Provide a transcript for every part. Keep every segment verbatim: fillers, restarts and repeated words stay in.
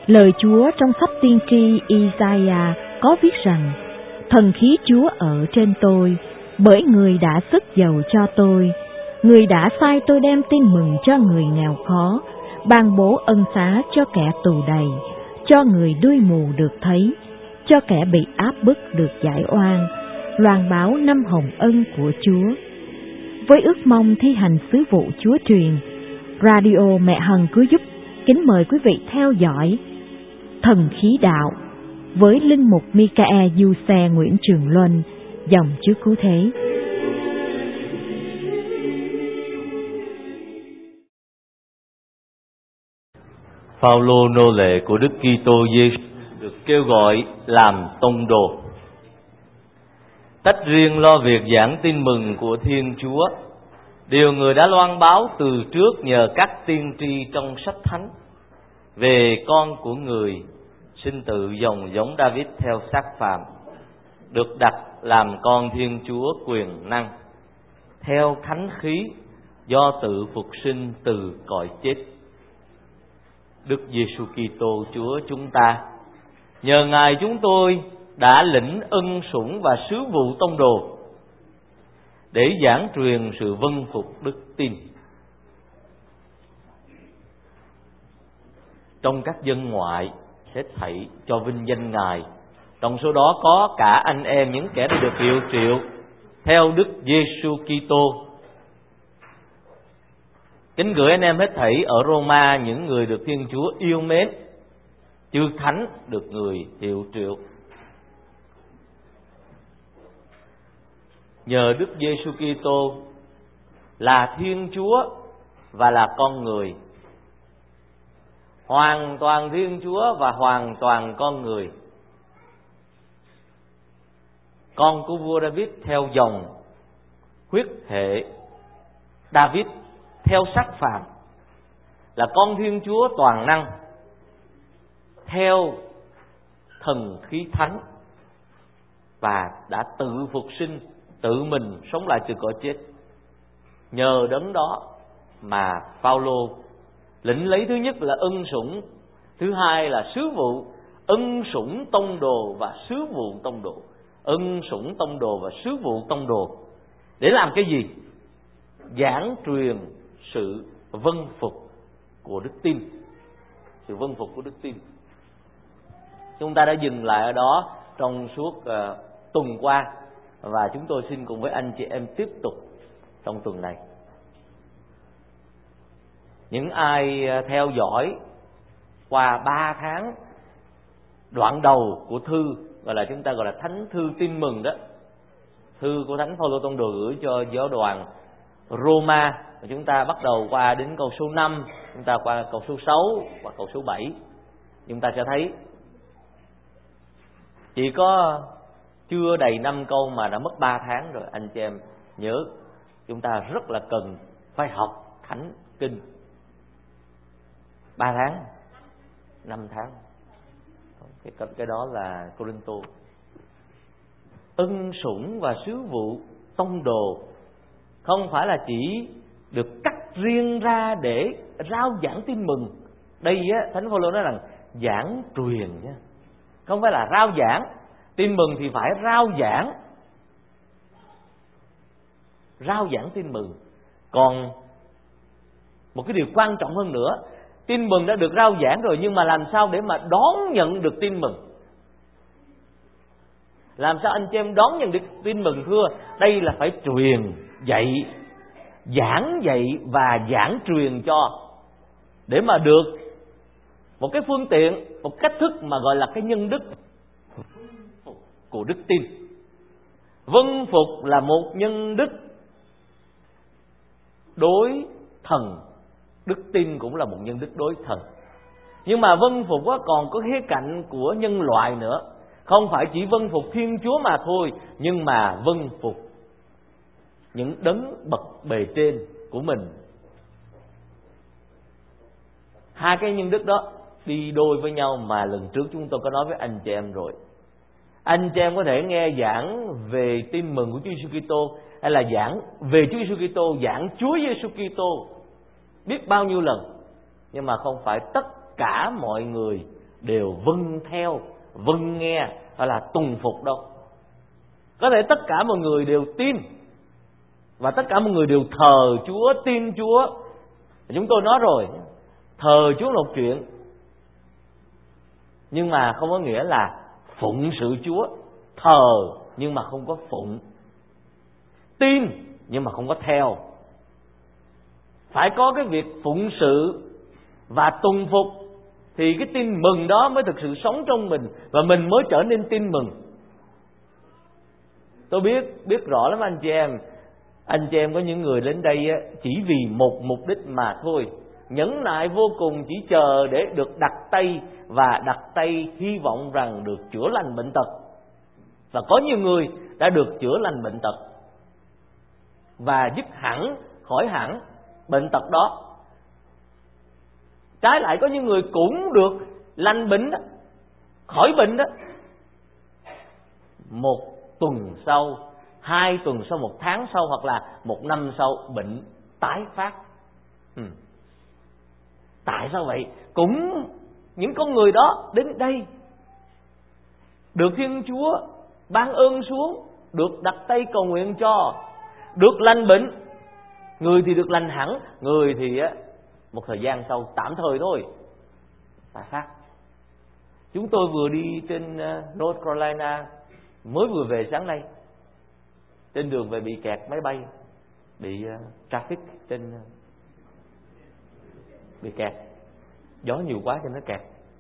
Lời Chúa trong sách tiên tri Isaiah có viết rằng: Thần khí Chúa ở trên tôi, bởi Người đã sức giàu cho tôi. Người đã sai tôi đem tin mừng cho người nghèo khó, ban bố ân xá cho kẻ tù đầy, cho người đuôi mù được thấy, cho kẻ bị áp bức được giải oan, loan báo năm hồng ân của Chúa. Với ước mong thi hành sứ vụ Chúa truyền, Radio Mẹ Hằng Cứu Giúp kính mời quý vị theo dõi Thần khí đạo với linh mục Michael Du Xe Nguyễn Trường Luân, dòng trước cứu thế. Phaolô nô lệ của Đức Kitô Giêsu được kêu gọi làm tông đồ, tách riêng lo việc giảng tin mừng của Thiên Chúa, điều Người đã loan báo từ trước nhờ các tiên tri trong sách thánh về con của Người sinh từ dòng giống David theo xác phàm, được đặt làm con Thiên Chúa quyền năng, theo thánh khí do tự phục sinh từ cõi chết. Đức Giêsu Kitô Chúa chúng ta, nhờ Ngài chúng tôi đã lĩnh ân sủng và sứ vụ tông đồ để giảng truyền sự vâng phục đức tin. Trong các dân ngoại sẽ thảy cho vinh danh Ngài, trong số đó có cả anh em những kẻ đã được hiệu triệu theo Đức Giêsu Kitô. Kính gửi anh em hết thảy ở Roma, những người được Thiên Chúa yêu mến, chư thánh được Người hiệu triệu. Nhờ Đức Giêsu Kitô là Thiên Chúa và là con người, hoàn toàn Thiên Chúa và hoàn toàn con người, con của vua David theo dòng huyết hệ David theo xác phàm, là con Thiên Chúa toàn năng theo thần khí thánh, và đã tự phục sinh, tự mình sống lại từ cõi chết. Nhờ đấng đó mà Phaolô lĩnh lấy thứ nhất là ân sủng, thứ hai là sứ vụ, ân sủng tông đồ và sứ vụ tông đồ, ân sủng tông đồ và sứ vụ tông đồ. Để làm cái gì? Giảng truyền sự vâng phục của đức tin, sự vâng phục của đức tin. Chúng ta đã dừng lại ở đó trong suốt uh, tuần qua, và chúng tôi xin cùng với anh chị em tiếp tục trong tuần này. Những ai theo dõi qua ba tháng đoạn đầu của thư, gọi là chúng ta gọi là thánh thư tin mừng đó, thư của Thánh Phaolô tông đồ gửi cho giáo đoàn Roma, và chúng ta bắt đầu qua đến câu số năm, chúng ta qua câu số sáu và câu số bảy, chúng ta sẽ thấy chỉ có chưa đầy năm câu mà đã mất ba tháng rồi. Anh chị em nhớ, chúng ta rất là cần phải học thánh kinh. Ba tháng, năm tháng, cái, cái đó là Cô-rinh-tô. Ân sủng và sứ vụ tông đồ không phải là chỉ được cắt riêng ra để rao giảng tin mừng. Đây á, Thánh Phaolô nói rằng giảng truyền nha, không phải là rao giảng. Tin mừng thì phải rao giảng, rao giảng tin mừng. Còn một cái điều quan trọng hơn nữa, tin mừng đã được rao giảng rồi, nhưng mà làm sao để mà đón nhận được tin mừng? Làm sao anh chị em đón nhận được tin mừng thưa? Đây là phải truyền dạy, giảng dạy và giảng truyền cho, để mà được một cái phương tiện, một cách thức mà gọi là cái nhân đức của đức tin. Vâng phục là một nhân đức đối thần, đức tin cũng là một nhân đức đối thần. Nhưng mà vâng phục còn có khía cạnh của nhân loại nữa, không phải chỉ vâng phục Thiên Chúa mà thôi, nhưng mà vâng phục những đấng bậc bề trên của mình. Hai cái nhân đức đó đi đôi với nhau, mà lần trước chúng tôi có nói với anh chị em rồi. Anh chị em có thể nghe giảng về tin mừng của Chúa Giêsu Kitô, hay là giảng về Chúa Giêsu Kitô, giảng Chúa Giêsu Kitô biết bao nhiêu lần, nhưng mà không phải tất cả mọi người đều vâng theo, vâng nghe hay là tùng phục đâu. Có thể tất cả mọi người đều tin và tất cả mọi người đều thờ Chúa, tin Chúa. Chúng tôi nói rồi, thờ Chúa là một chuyện, nhưng mà không có nghĩa là phụng sự Chúa. Thờ nhưng mà không có phụng, tin nhưng mà không có theo. Phải có cái việc phụng sự và tùng phục thì cái tin mừng đó mới thực sự sống trong mình và mình mới trở nên tin mừng. Tôi biết biết rõ lắm anh chị em. Anh chị em có những người đến đây chỉ vì một mục đích mà thôi, nhẫn nại vô cùng, chỉ chờ để được đặt tay và đặt tay hy vọng rằng được chữa lành bệnh tật. Và có nhiều người đã được chữa lành bệnh tật và dứt hẳn, khỏi hẳn bệnh tật đó. Trái lại có những người cũng được lành bệnh đó, khỏi bệnh đó, một tuần sau, hai tuần sau, một tháng sau hoặc là một năm sau bệnh tái phát. ừ. Tại sao vậy? Cũng những con người đó đến đây được Thiên Chúa ban ơn xuống, được đặt tay cầu nguyện cho, được lành bệnh. Người thì được lành hẳn, người thì một thời gian sau tạm thời thôi tái phát. Chúng tôi vừa đi trên North Carolina, mới vừa về sáng nay, trên đường về bị kẹt máy bay, bị traffic trên bị kẹt, gió nhiều quá cho nó kẹt.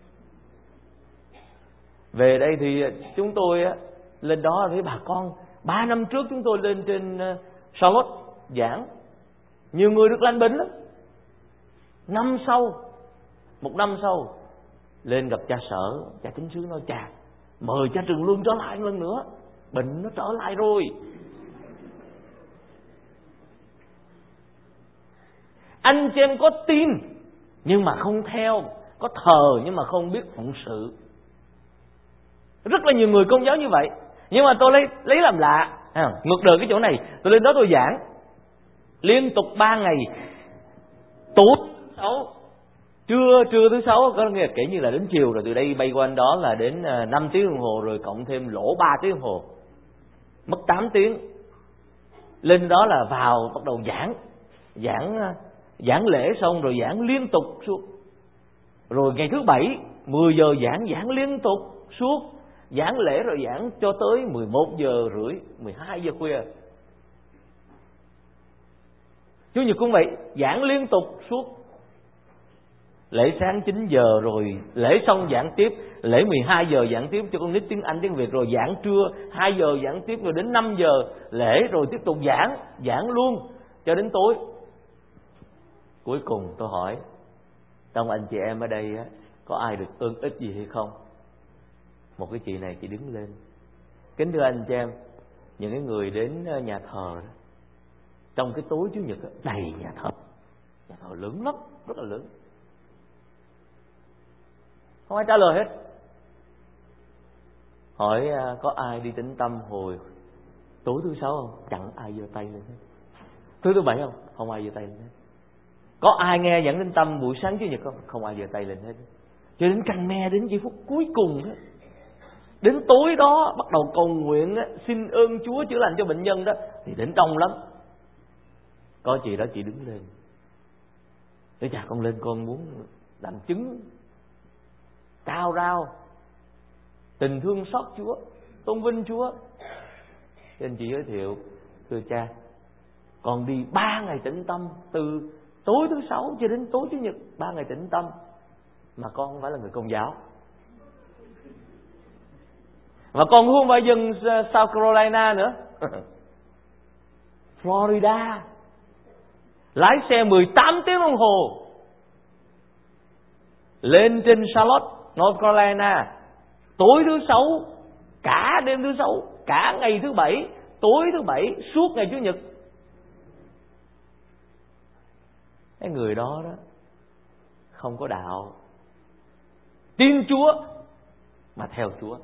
Về đây thì chúng tôi lên đó với bà con. Ba năm trước chúng tôi lên trên Charlotte giảng, nhiều người được lành bệnh lắm. Năm sau, một năm sau lên gặp cha sở, cha kính sứ nói: chà, mời cha Trường Luân trở lại lần nữa, bệnh nó trở lại rồi. Anh chị em có tin nhưng mà không theo, có thờ nhưng mà không biết phụng sự. Rất là nhiều người Công giáo như vậy. Nhưng mà tôi lấy lấy làm lạ, à, ngược đời cái chỗ này. Tôi lên đó tôi giảng liên tục ba ngày, tối thứ sáu, trưa trưa thứ sáu, có nghĩa là kể như là đến chiều rồi từ đây bay qua đó là đến năm tiếng đồng hồ, rồi cộng thêm lỗ ba tiếng đồng hồ, mất tám tiếng. Lên đó là vào bắt đầu giảng, giảng giảng lễ xong rồi giảng liên tục suốt. Rồi ngày thứ bảy mười giờ giảng, giảng liên tục suốt, giảng lễ rồi giảng cho tới mười một giờ rưỡi, mười hai giờ khuya. Chủ nhật cũng vậy, giảng liên tục suốt. Lễ sáng chín giờ rồi lễ xong giảng tiếp, lễ mười hai giờ giảng tiếp cho con nít tiếng Anh tiếng Việt, rồi giảng trưa hai giờ giảng tiếp, rồi đến năm giờ lễ, rồi tiếp tục giảng, giảng luôn cho đến tối. Cuối cùng tôi hỏi trong anh chị em ở đây á, có ai được ơn ích gì hay không? Một cái chị này chị đứng lên: kính thưa anh chị em, những cái người đến nhà thờ đó, trong cái tối Chủ nhật đó, đầy nhà thờ, nhà thờ lớn lắm, rất là lớn, không ai trả lời hết. Hỏi có ai đi tĩnh tâm hồi tối thứ sáu không? Chẳng ai giơ tay lên hết. Thứ thứ bảy không? Không ai giơ tay lên hết. Có ai nghe giảng tĩnh tâm buổi sáng Chủ nhật không? Không ai giơ tay lên hết. Cho đến canh me, đến giây phút cuối cùng đó, đến tối đó bắt đầu cầu nguyện đó, xin ơn Chúa chữa lành cho bệnh nhân đó, thì đến đông lắm. Có chị đó chị đứng lên: để chà, con lên con muốn làm chứng cao rao tình thương xót Chúa, tôn vinh Chúa. Cho nên chị giới thiệu: thưa cha, con đi ba ngày tĩnh tâm, từ tối thứ sáu cho đến tối Chủ nhật, ba ngày tĩnh tâm, mà con không phải là người Công giáo, và con không phải dân South Carolina nữa Florida, lái xe mười tám tiếng đồng hồ lên trên Charlotte, North Carolina, tối thứ sáu, cả đêm thứ sáu, cả ngày thứ bảy, tối thứ bảy, suốt ngày Chủ nhật. Cái người đó đó không có đạo, tin Chúa mà theo Chúa,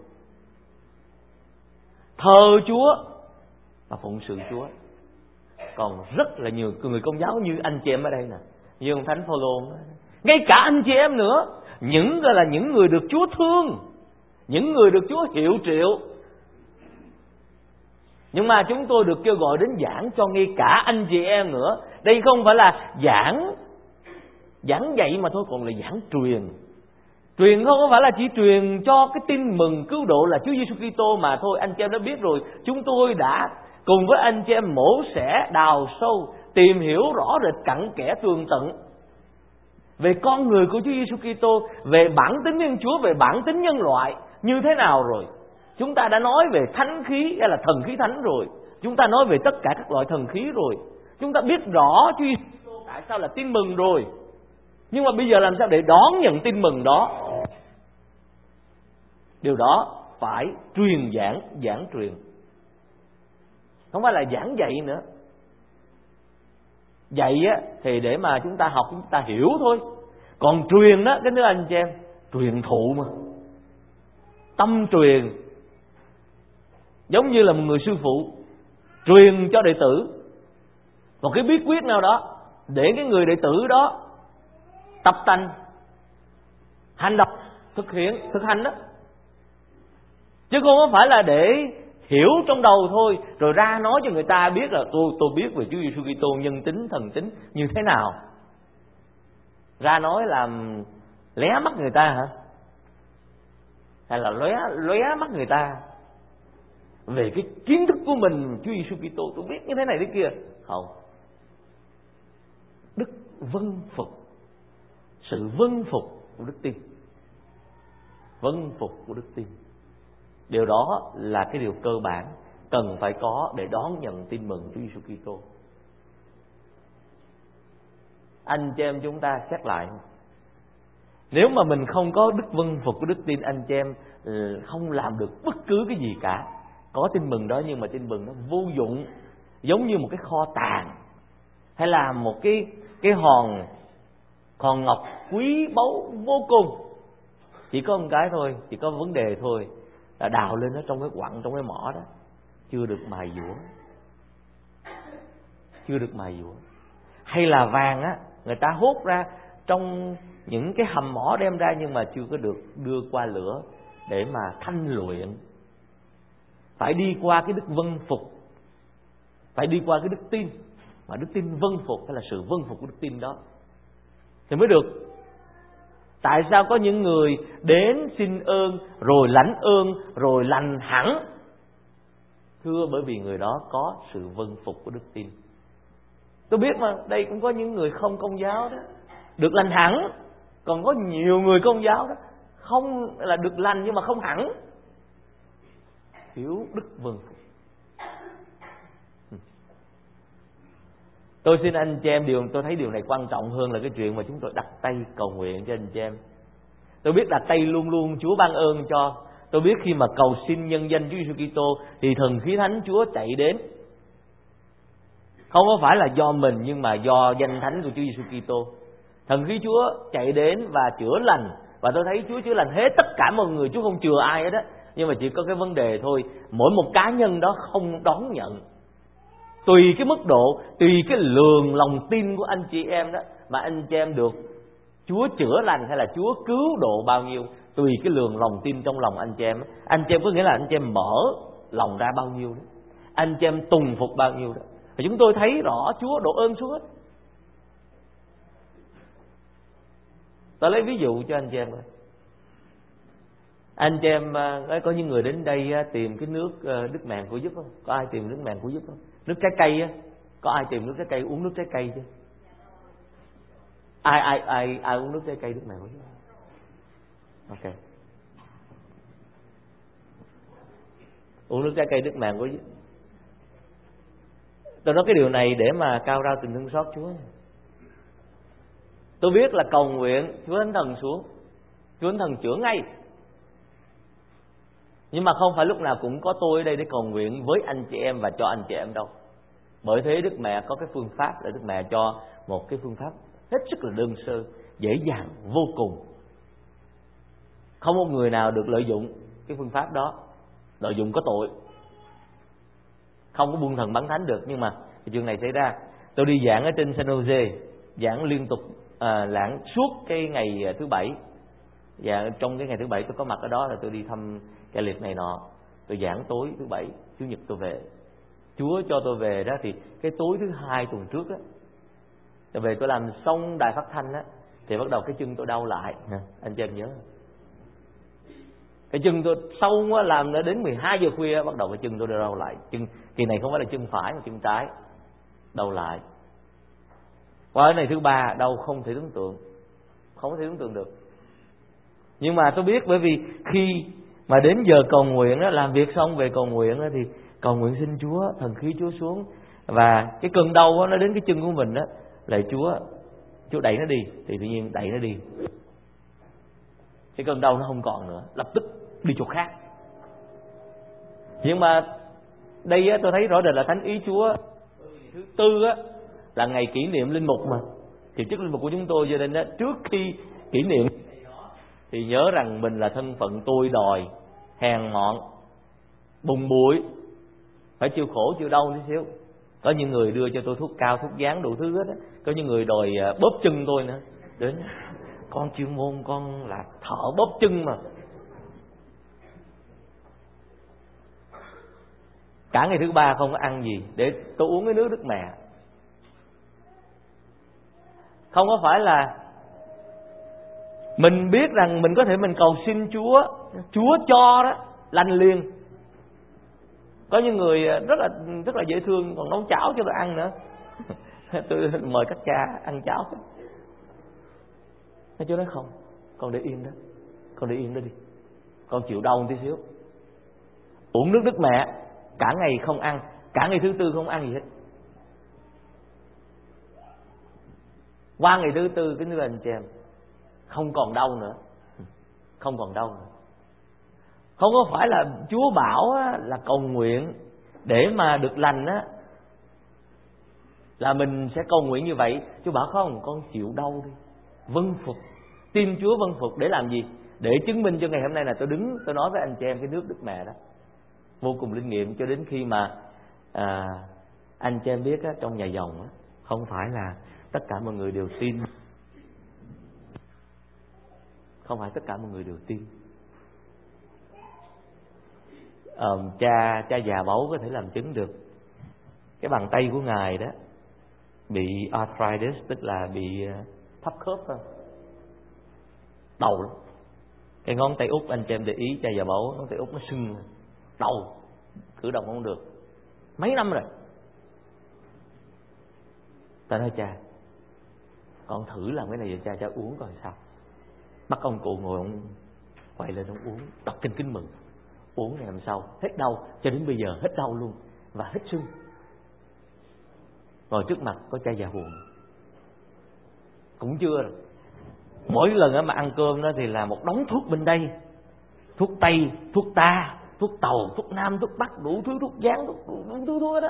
thờ Chúa và phụng sự Chúa. Còn rất là nhiều người Công giáo như anh chị em ở đây nè, như ông Thánh Phaolô, ngay cả anh chị em nữa, những gọi là những người được Chúa thương, những người được Chúa hiệu triệu. Nhưng mà chúng tôi được kêu gọi đến giảng cho ngay cả anh chị em nữa. Đây không phải là giảng giảng dạy mà thôi, còn là giảng truyền. Truyền không phải là chỉ truyền cho cái tin mừng cứu độ là Chúa Giêsu Kitô mà thôi. Anh chị em đã biết rồi, chúng tôi đã cùng với anh chị em mổ xẻ, đào sâu, tìm hiểu rõ rệt cặn kẽ tường tận về con người của Chúa Giêsu Kitô, về bản tính nhân Chúa, về bản tính nhân loại như thế nào rồi. Chúng ta đã nói về thánh khí hay là thần khí thánh rồi. Chúng ta nói về tất cả các loại thần khí rồi. Chúng ta biết rõ Chúa Giêsu Kitô tại sao là tin mừng rồi. Nhưng mà bây giờ làm sao để đón nhận tin mừng đó? Điều đó phải truyền giảng, giảng truyền. Không phải là giảng dạy nữa. Dạy á, thì để mà chúng ta học, chúng ta hiểu thôi. Còn truyền đó, cái nữa anh chị em, truyền thụ mà. Tâm truyền. Giống như là một người sư phụ truyền cho đệ tử một cái bí quyết nào đó, để cái người đệ tử đó tập tành, hành động, thực hiện, thực hành đó. Chứ không có phải là để hiểu trong đầu thôi, rồi ra nói cho người ta biết là tôi tôi biết về Chúa Giêsu Kitô nhân tính, thần tính như thế nào. Ra nói làm lé mắt người ta hả? Hay là lóe lóe mắt người ta về cái kiến thức của mình Chúa Giêsu Kitô, tôi biết như thế này thế kia. Không. Đức vâng phục, sự vâng phục của đức tin, vâng phục của đức tin. Điều đó là cái điều cơ bản cần phải có để đón nhận tin mừng Chúa Giêsu Kitô. Anh chị em chúng ta xét lại, nếu mà mình không có đức vâng phục của đức tin, anh chị em không làm được bất cứ cái gì cả. Có tin mừng đó nhưng mà tin mừng nó vô dụng, giống như một cái kho tàng hay là một cái cái hòn hòn ngọc quý báu vô cùng. Chỉ có một cái thôi, chỉ có vấn đề thôi, là đào lên nó trong cái quặng, trong cái mỏ đó, chưa được mài dũa, chưa được mài dũa. Hay là vàng á, người ta hút ra trong những cái hầm mỏ đem ra, nhưng mà chưa có được đưa qua lửa để mà thanh luyện. Phải đi qua cái đức vâng phục, phải đi qua cái đức tin, mà đức tin vâng phục hay là sự vâng phục của đức tin đó thì mới được. Tại sao có những người đến xin ơn, rồi lãnh ơn, rồi lành hẳn? Thưa, bởi vì người đó có sự vâng phục của đức tin. Tôi biết mà, đây cũng có những người không công giáo đó được lành hẳn. Còn có nhiều người công giáo đó không là được lành nhưng mà không hẳn. Thiếu đức vâng phục. Tôi xin anh chị em, điều tôi thấy điều này quan trọng hơn là cái chuyện mà chúng tôi đặt tay cầu nguyện cho anh chị em. Tôi biết đặt tay luôn luôn Chúa ban ơn cho. Tôi biết khi mà cầu xin nhân danh Chúa Giêsu Kitô thì thần khí thánh Chúa chạy đến. Không có phải là do mình, nhưng mà do danh thánh của Chúa Giêsu Kitô. Thần khí Chúa chạy đến và chữa lành. Và tôi thấy Chúa chữa lành hết tất cả mọi người, Chúa không chừa ai hết đó. Nhưng mà chỉ có cái vấn đề thôi, mỗi một cá nhân đó không đón nhận. Tùy cái mức độ, tùy cái lượng lòng tin của anh chị em đó mà anh chị em được Chúa chữa lành hay là Chúa cứu độ bao nhiêu. Tùy cái lượng lòng tin trong lòng anh chị em. Anh chị em có nghĩa là anh chị em mở lòng ra bao nhiêu đó, anh chị em tùng phục bao nhiêu đó. Và chúng tôi thấy rõ Chúa độ ơn xuống hết. Tôi lấy ví dụ cho anh chị em coi. Anh chị em có những người đến đây tìm cái nước Đức Màng Của Giúp không? Có ai tìm nước Màng Của Giúp không? Nước trái cây á, có ai tìm nước trái cây, uống nước trái cây chứ? Ai ai ai ai uống nước trái cây Đức Màng Của Giúp? Ok. Uống nước trái cây Đức Màng Của Giúp. Tôi nói cái điều này để mà cao rao tình thương xót Chúa. Tôi biết là cầu nguyện Chúa Thánh Thần xuống, Chúa Thánh Thần chữa ngay. Nhưng mà không phải lúc nào cũng có tôi ở đây để cầu nguyện với anh chị em và cho anh chị em đâu. Bởi thế Đức Mẹ có cái phương pháp để Đức Mẹ cho một cái phương pháp hết sức là đơn sơ, dễ dàng vô cùng. Không một người nào được lợi dụng cái phương pháp đó, lợi dụng có tội, không có buông thần bắn thánh được. Nhưng mà cái chuyện này xảy ra, tôi đi giảng ở trên San Jose, giảng liên tục, à, giảng suốt cái ngày thứ bảy. Và trong cái ngày thứ bảy tôi có mặt ở đó là tôi đi thăm cái liệt này nọ, tôi giảng tối thứ bảy, chủ nhật tôi về. Chúa cho tôi về đó thì cái tối thứ hai tuần trước á, tôi về tôi làm xong đài phát thanh á, thì bắt đầu cái chân tôi đau lại. Anh chị em nhớ, cái chân tôi sâu á, làm đã đến mười hai giờ khuya bắt đầu cái chân tôi đau lại. Chân kỳ này không phải là chân phải mà chân trái đau lại. Qua cái này thứ ba đau không thể tưởng tượng, không thể tưởng tượng được. Nhưng mà tôi biết, bởi vì khi mà đến giờ cầu nguyện á, làm việc xong về cầu nguyện á, thì cầu nguyện xin Chúa, thần khí Chúa xuống, và cái cơn đau á, nó đến cái chân của mình á, lạy Chúa, Chúa đẩy nó đi, thì tự nhiên đẩy nó đi, cái cơn đau nó không còn nữa, lập tức đi chỗ khác. Nhưng mà đây á, tôi thấy rõ rệt là thánh ý Chúa. Thứ tư á, là ngày kỷ niệm linh mục mà, thì chức linh mục của chúng tôi, cho nên á, trước khi kỷ niệm thì nhớ rằng mình là thân phận tôi đòi, hèn mọn, bùn bụi, phải chịu khổ chịu đau tí xíu. Có những người đưa cho tôi thuốc cao, thuốc dán đủ thứ hết á. Có những người đòi bóp chân tôi nữa. Đến con chuyên môn, con là thợ bóp chân mà. Cả ngày thứ ba không có ăn gì, để tôi uống cái nước Đức Mẹ. Không có phải là mình biết rằng mình có thể mình cầu xin Chúa, Chúa cho đó, lành liền. Có những người rất là rất là dễ thương, còn nấu cháo cho tôi ăn nữa. Tôi mời các cha ăn cháo. Nói Chúa nói không, con để yên đó, con để yên đó đi, con chịu đau một tí xíu. Uống nước Đức Mẹ, cả ngày không ăn, cả ngày thứ tư không ăn gì hết. Qua ngày thứ tư, kính thưa anh chị em, không còn đau nữa, không còn đau nữa. Không có phải là Chúa bảo á, là cầu nguyện để mà được lành á, là mình sẽ cầu nguyện như vậy. Chúa bảo không, con chịu đau đi, vâng phục, tin Chúa vâng phục. Để làm gì? Để chứng minh cho ngày hôm nay là tôi đứng, tôi nói với anh chị em cái nước Đức Mẹ đó vô cùng linh nghiệm. Cho đến khi mà à, anh chị em biết á, trong nhà dòng á, không phải là tất cả mọi người đều tin, không phải tất cả mọi người đều tin. Ờ, cha cha già báu có thể làm chứng được. Cái bàn tay của ngài đó bị arthritis, tức là bị thấp khớp thôi, đầu lắm. Cái ngón tay út, anh chị em để ý, cha già báu ngón tay út nó sưng, đầu cử động không được mấy năm rồi. Ta nói cha, con thử làm cái này cho cha, cha uống coi sao. Bắt ông cụ ngồi, ông quay lên ông uống, đọc kinh Kính Mừng, uống ngày hôm sau hết đau, cho đến bây giờ hết đau luôn và hết sưng. Ngồi trước mặt có cha già buồn cũng chưa rồi. Mỗi lần mà ăn cơm đó thì là một đống thuốc bên đây, thuốc tây, thuốc ta, thuốc tàu, thuốc nam, thuốc bắc, đủ thứ, thuốc dán, thuốc đủ thứ thuốc đó.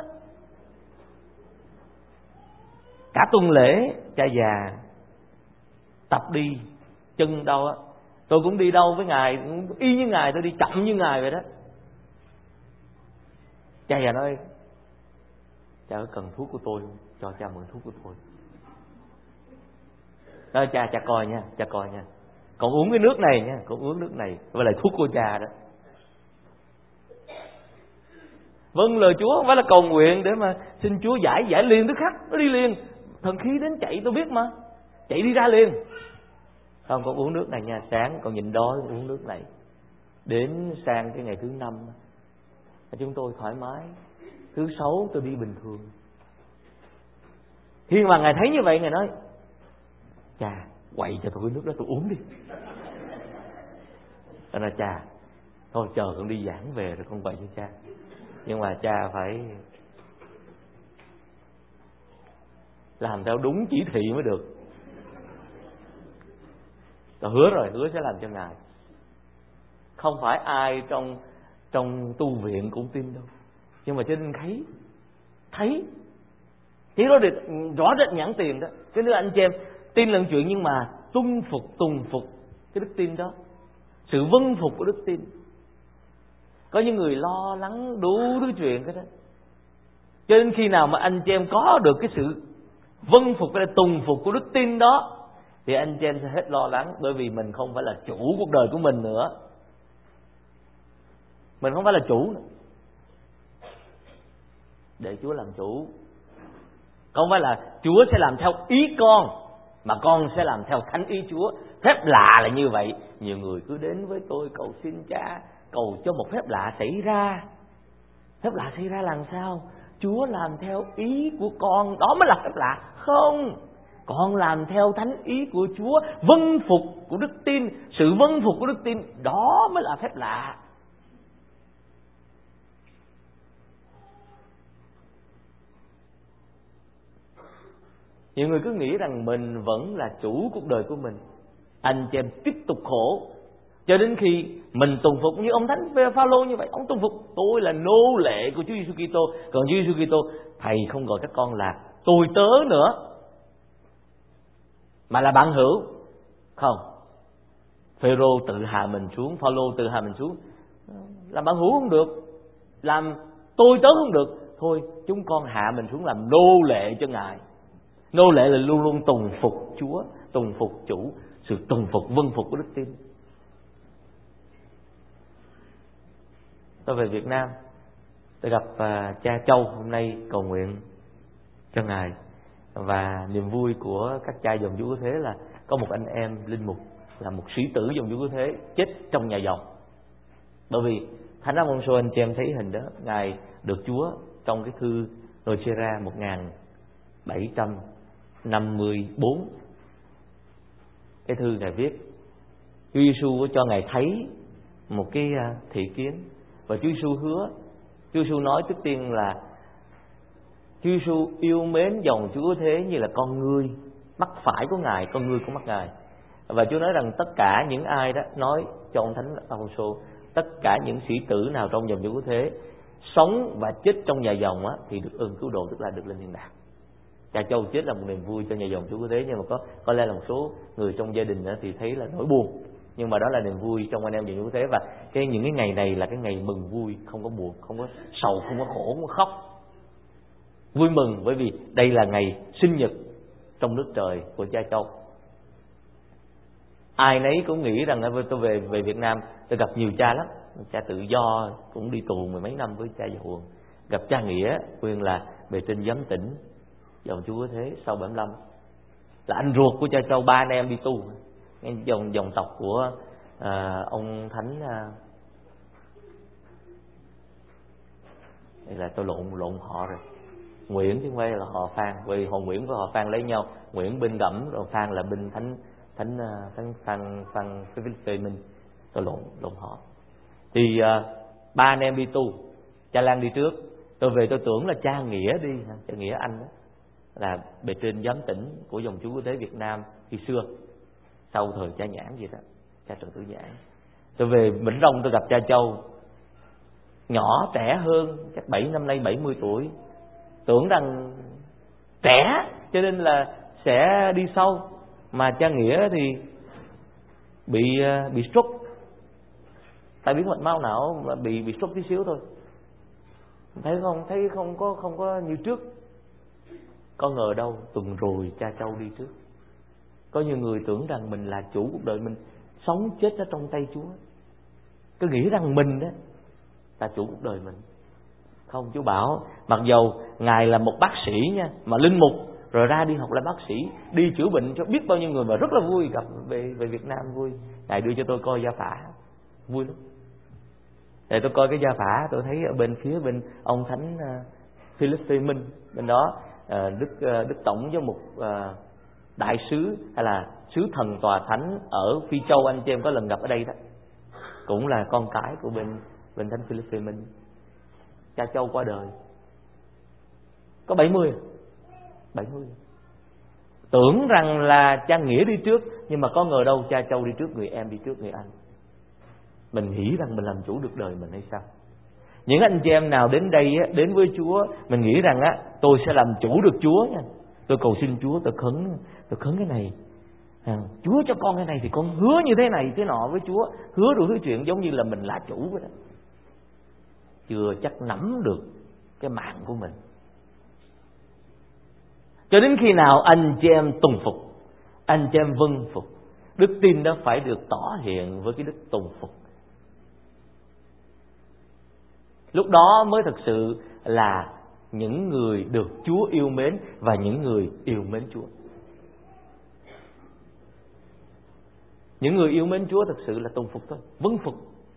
Cả tuần lễ cha già tập đi, chân đau á, tôi cũng đi đâu với ngài y như ngài, tôi đi chậm như ngài vậy đó. Cha già nói, cha có cần thuốc của tôi không? Cho cha mượn thuốc của tôi. Nói cha, cha coi nha, cha coi nha, con uống cái nước này nha, con uống nước này, với lại thuốc của cha đó. Vâng lời Chúa, không phải là cầu nguyện để mà xin Chúa giải, giải liền tức khắc, nó đi liền. Thần khí đến chạy tôi biết mà, chạy đi ra liền. Không, con uống nước này nha, sáng con nhịn đói con uống nước này. Đến sang cái ngày thứ năm chúng tôi thoải mái, thứ sáu tôi đi bình thường. Khi mà ngài thấy như vậy, ngài nói, cha quậy cho tôi cái nước đó tôi uống đi. Tôi nói cha, thôi chờ con đi giảng về rồi con quậy cho cha. Nhưng mà cha phải làm theo đúng chỉ thị mới được. Tôi hứa rồi, hứa sẽ làm cho ngài. Không phải ai trong trong tu viện cũng tin đâu, nhưng mà cho nên thấy thấy chỉ đó được rõ rệt nhãn tiền đó. Cho nên anh chị em tin lần chuyện, nhưng mà tuân phục, tùng phục cái đức tin đó, sự vâng phục của đức tin. Có những người lo lắng đủ thứ chuyện cái đó. Cho nên khi nào mà anh chị em có được cái sự vâng phục, cái tùng phục của đức tin đó, thì anh chị em sẽ hết lo lắng, bởi vì mình không phải là chủ cuộc đời của mình nữa. Mình không phải là chủ nữa. Để Chúa làm chủ. Không phải là Chúa sẽ làm theo ý con, mà con sẽ làm theo thánh ý Chúa. Phép lạ là như vậy. Nhiều người cứ đến với tôi cầu xin Cha, cầu cho một phép lạ xảy ra. Phép lạ xảy ra làm sao? Chúa làm theo ý của con, đó mới là phép lạ. Không, con làm theo thánh ý của Chúa, vâng phục của đức tin. Sự vâng phục của đức tin, đó mới là phép lạ. Nhiều người cứ nghĩ rằng mình vẫn là chủ cuộc đời của mình. Anh chị em tiếp tục khổ cho đến khi mình tùng phục như ông Thánh Phaolô như vậy. Ông tùng phục: tôi là nô lệ của Chúa Giêsu Kitô. Còn Chúa Giêsu Kitô, thầy không gọi các con là tôi tớ nữa, mà là bạn hữu. Không, Phêrô tự hạ mình xuống, Phaolô tự hạ mình xuống. Làm bạn hữu không được, làm tôi tớ không được. Thôi chúng con hạ mình xuống làm nô lệ cho Ngài. Nô lệ là luôn luôn tùng phục Chúa, tùng phục chủ, sự tùng phục vâng phục của đức tin. Tôi về Việt Nam, tôi gặp uh, cha Châu hôm nay cầu nguyện cho Ngài. Và niềm vui của các cha dòng Chúa Cứu Thế là có một anh em linh mục là một sĩ tử dòng Chúa Cứu Thế chết trong nhà dòng. Bởi vì Thánh Alfonso, anh chị em thấy hình đó, Ngài được Chúa trong cái thư Nocera một nghìn bảy trăm năm mươi bốn. Cái thư Ngài viết, Chúa Giêsu cho Ngài thấy một cái thị kiến, và Chúa Giêsu hứa, Chúa Giêsu nói trước tiên là Chúa Giêsu yêu mến dòng Chúa Cứu Thế như là con ngươi, mắt phải của Ngài, con ngươi của mắt Ngài. Và Chúa nói rằng tất cả những ai đó nói cho ông Thánh Alfonso, tất cả những sĩ tử nào trong dòng Chúa Cứu Thế sống và chết trong nhà dòng á, thì được ơn cứu độ, tức là được lên thiên đàng. Cha Châu chết là một niềm vui cho nhà dòng Chúa Cứu Thế, nhưng mà có có lẽ là một số người trong gia đình thì thấy là nỗi buồn. Nhưng mà đó là niềm vui trong anh em dòng Chúa Cứu Thế. Và cái những cái ngày này là cái ngày mừng vui, không có buồn, không có sầu, không có khổ, không có khóc. Vui mừng bởi vì đây là ngày sinh nhật trong nước trời của cha Châu. Ai nấy cũng nghĩ rằng tôi về về Việt Nam tôi gặp nhiều cha lắm. Cha tự do cũng đi tù mười mấy năm với cha Dầu. Gặp cha Nghĩa, quyền là bề trên giám tỉnh dòng Chúa Cứu Thế sau bảy mươi lăm, là anh ruột của cha Châu, ba anh em đi tu. Dòng dòng tộc của à, ông Thánh à, đây là tôi lộn lộn họ rồi, Nguyễn chứ không phải là họ Phan, vì họ Nguyễn và họ Phan lấy nhau. Nguyễn bên Gẫm rồi Phan là bên Thánh Thánh Thánh Phan Phan Philippe Minh, tôi lộn lộn họ. Thì à, ba anh em đi tu, cha Lan đi trước. Tôi về tôi tưởng là cha Nghĩa đi, cha Nghĩa anh đó, là bề trên giám tỉnh của dòng Chúa Cứu Thế Việt Nam khi xưa, sau thời cha Nhãn gì đó, cha Trần Tử Nhãn. Tôi về Vĩnh Long tôi gặp cha Châu, nhỏ trẻ hơn, chắc bảy năm nay bảy mươi tuổi, tưởng rằng trẻ cho nên là sẽ đi sâu, mà cha Nghĩa thì bị bị stroke, tại biến mạch máu não mà bị bị stroke tí xíu thôi. Thấy không, thấy không có không có như trước. Có ngờ đâu tuần rồi cha Châu đi trước. Có nhiều người tưởng rằng mình là chủ cuộc đời mình, sống chết ở trong tay Chúa, cứ nghĩ rằng mình đó là chủ cuộc đời mình. Không, Chúa bảo mặc dầu Ngài là một bác sĩ nha, mà linh mục rồi ra đi học là bác sĩ, đi chữa bệnh cho biết bao nhiêu người, mà rất là vui. Gặp về về Việt Nam vui, Ngài đưa cho tôi coi gia phả, vui lắm. Để tôi coi cái gia phả, tôi thấy ở bên phía bên ông Thánh uh, Philippe Minh bên đó, uh, đức uh, đức tổng giám mục uh, đại sứ hay là sứ thần tòa thánh ở Phi Châu, anh chị em có lần gặp ở đây đó, cũng là con cái của bên bên Thánh Philippe Minh. Cha Châu qua đời có bảy mươi bảy mươi. Tưởng rằng là cha Nghĩa đi trước, nhưng mà có ngờ đâu cha Châu đi trước, người em đi trước người anh. Mình nghĩ rằng mình làm chủ được đời mình hay sao? Những anh chị em nào đến đây á, đến với Chúa, mình nghĩ rằng á, tôi sẽ làm chủ được Chúa nha. Tôi cầu xin Chúa, tôi khấn, tôi khấn cái này, à, Chúa cho con cái này thì con hứa như thế này thế nọ với Chúa, hứa đủ thứ chuyện giống như là mình là chủ vậy đó. Chưa chắc nắm được cái mạng của mình. Cho đến khi nào anh chị em tùng phục, anh chị em vâng phục. Đức tin đó phải được tỏ hiện với cái đức tùng phục. Lúc đó mới thực sự là những người được Chúa yêu mến và những người yêu mến Chúa. Những người yêu mến Chúa thực sự là tùng phục thôi, vâng phục.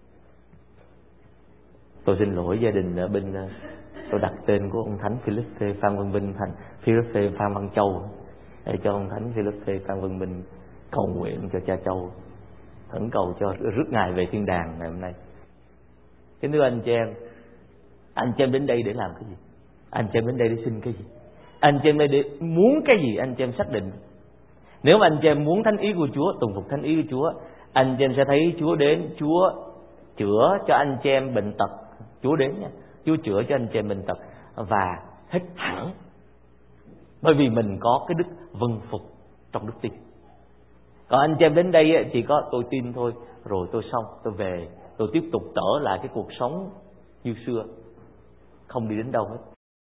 Tôi xin lỗi gia đình ở bên, tôi đặt tên của ông Thánh Philippe Phan Văn Vinh thành Philippe Phan Văn Châu để cho ông Thánh Philippe Phan Văn Vinh cầu nguyện cho cha Châu, khẩn cầu cho rước ngài về thiên đàng ngày hôm nay. Kính thưa anh chị em, anh chị em đến đây để làm cái gì? Anh chị em đến đây để xin cái gì? Anh chị em đến đây để muốn cái gì? Anh chị em xác định. Nếu mà anh chị em muốn thánh ý của Chúa, tùng phục thánh ý của Chúa, anh chị em sẽ thấy Chúa đến, Chúa chữa cho anh chị em bệnh tật. Chúa đến nha, Chúa chữa cho anh chị em bệnh tật và hết hẳn. Bởi vì mình có cái đức vâng phục trong đức tin. Còn anh chị em đến đây chỉ có tôi tin thôi, rồi tôi xong, tôi về, tôi tiếp tục trở lại cái cuộc sống như xưa, không đi đến đâu hết.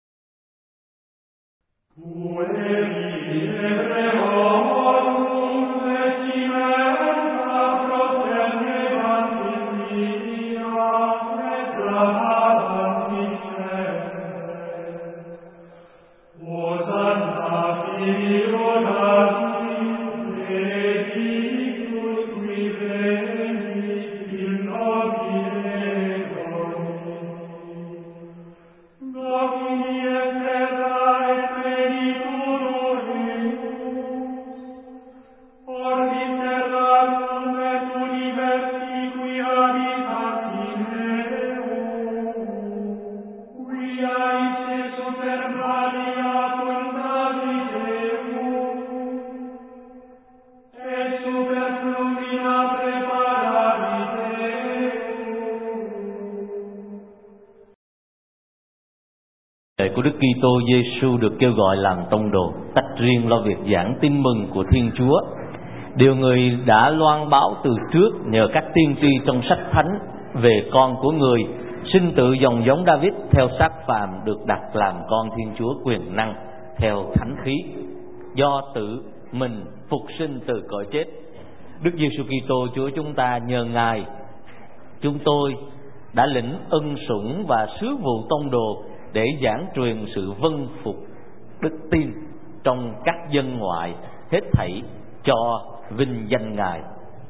Của Đức Kitô Giêsu được kêu gọi làm tông đồ, tách riêng lo việc giảng tin mừng của Thiên Chúa. Điều người đã loan báo từ trước nhờ các tiên tri trong sách thánh về con của người sinh tự dòng giống David theo xác phàm, được đặt làm con Thiên Chúa quyền năng theo thánh khí, do tự mình phục sinh từ cõi chết. Đức Giêsu Kitô Chúa chúng ta nhờ Ngài, chúng tôi đã lĩnh ân sủng và sứ vụ tông đồ để giảng truyền sự vâng phục đức tin trong các dân ngoại, hết thảy cho vinh danh Ngài.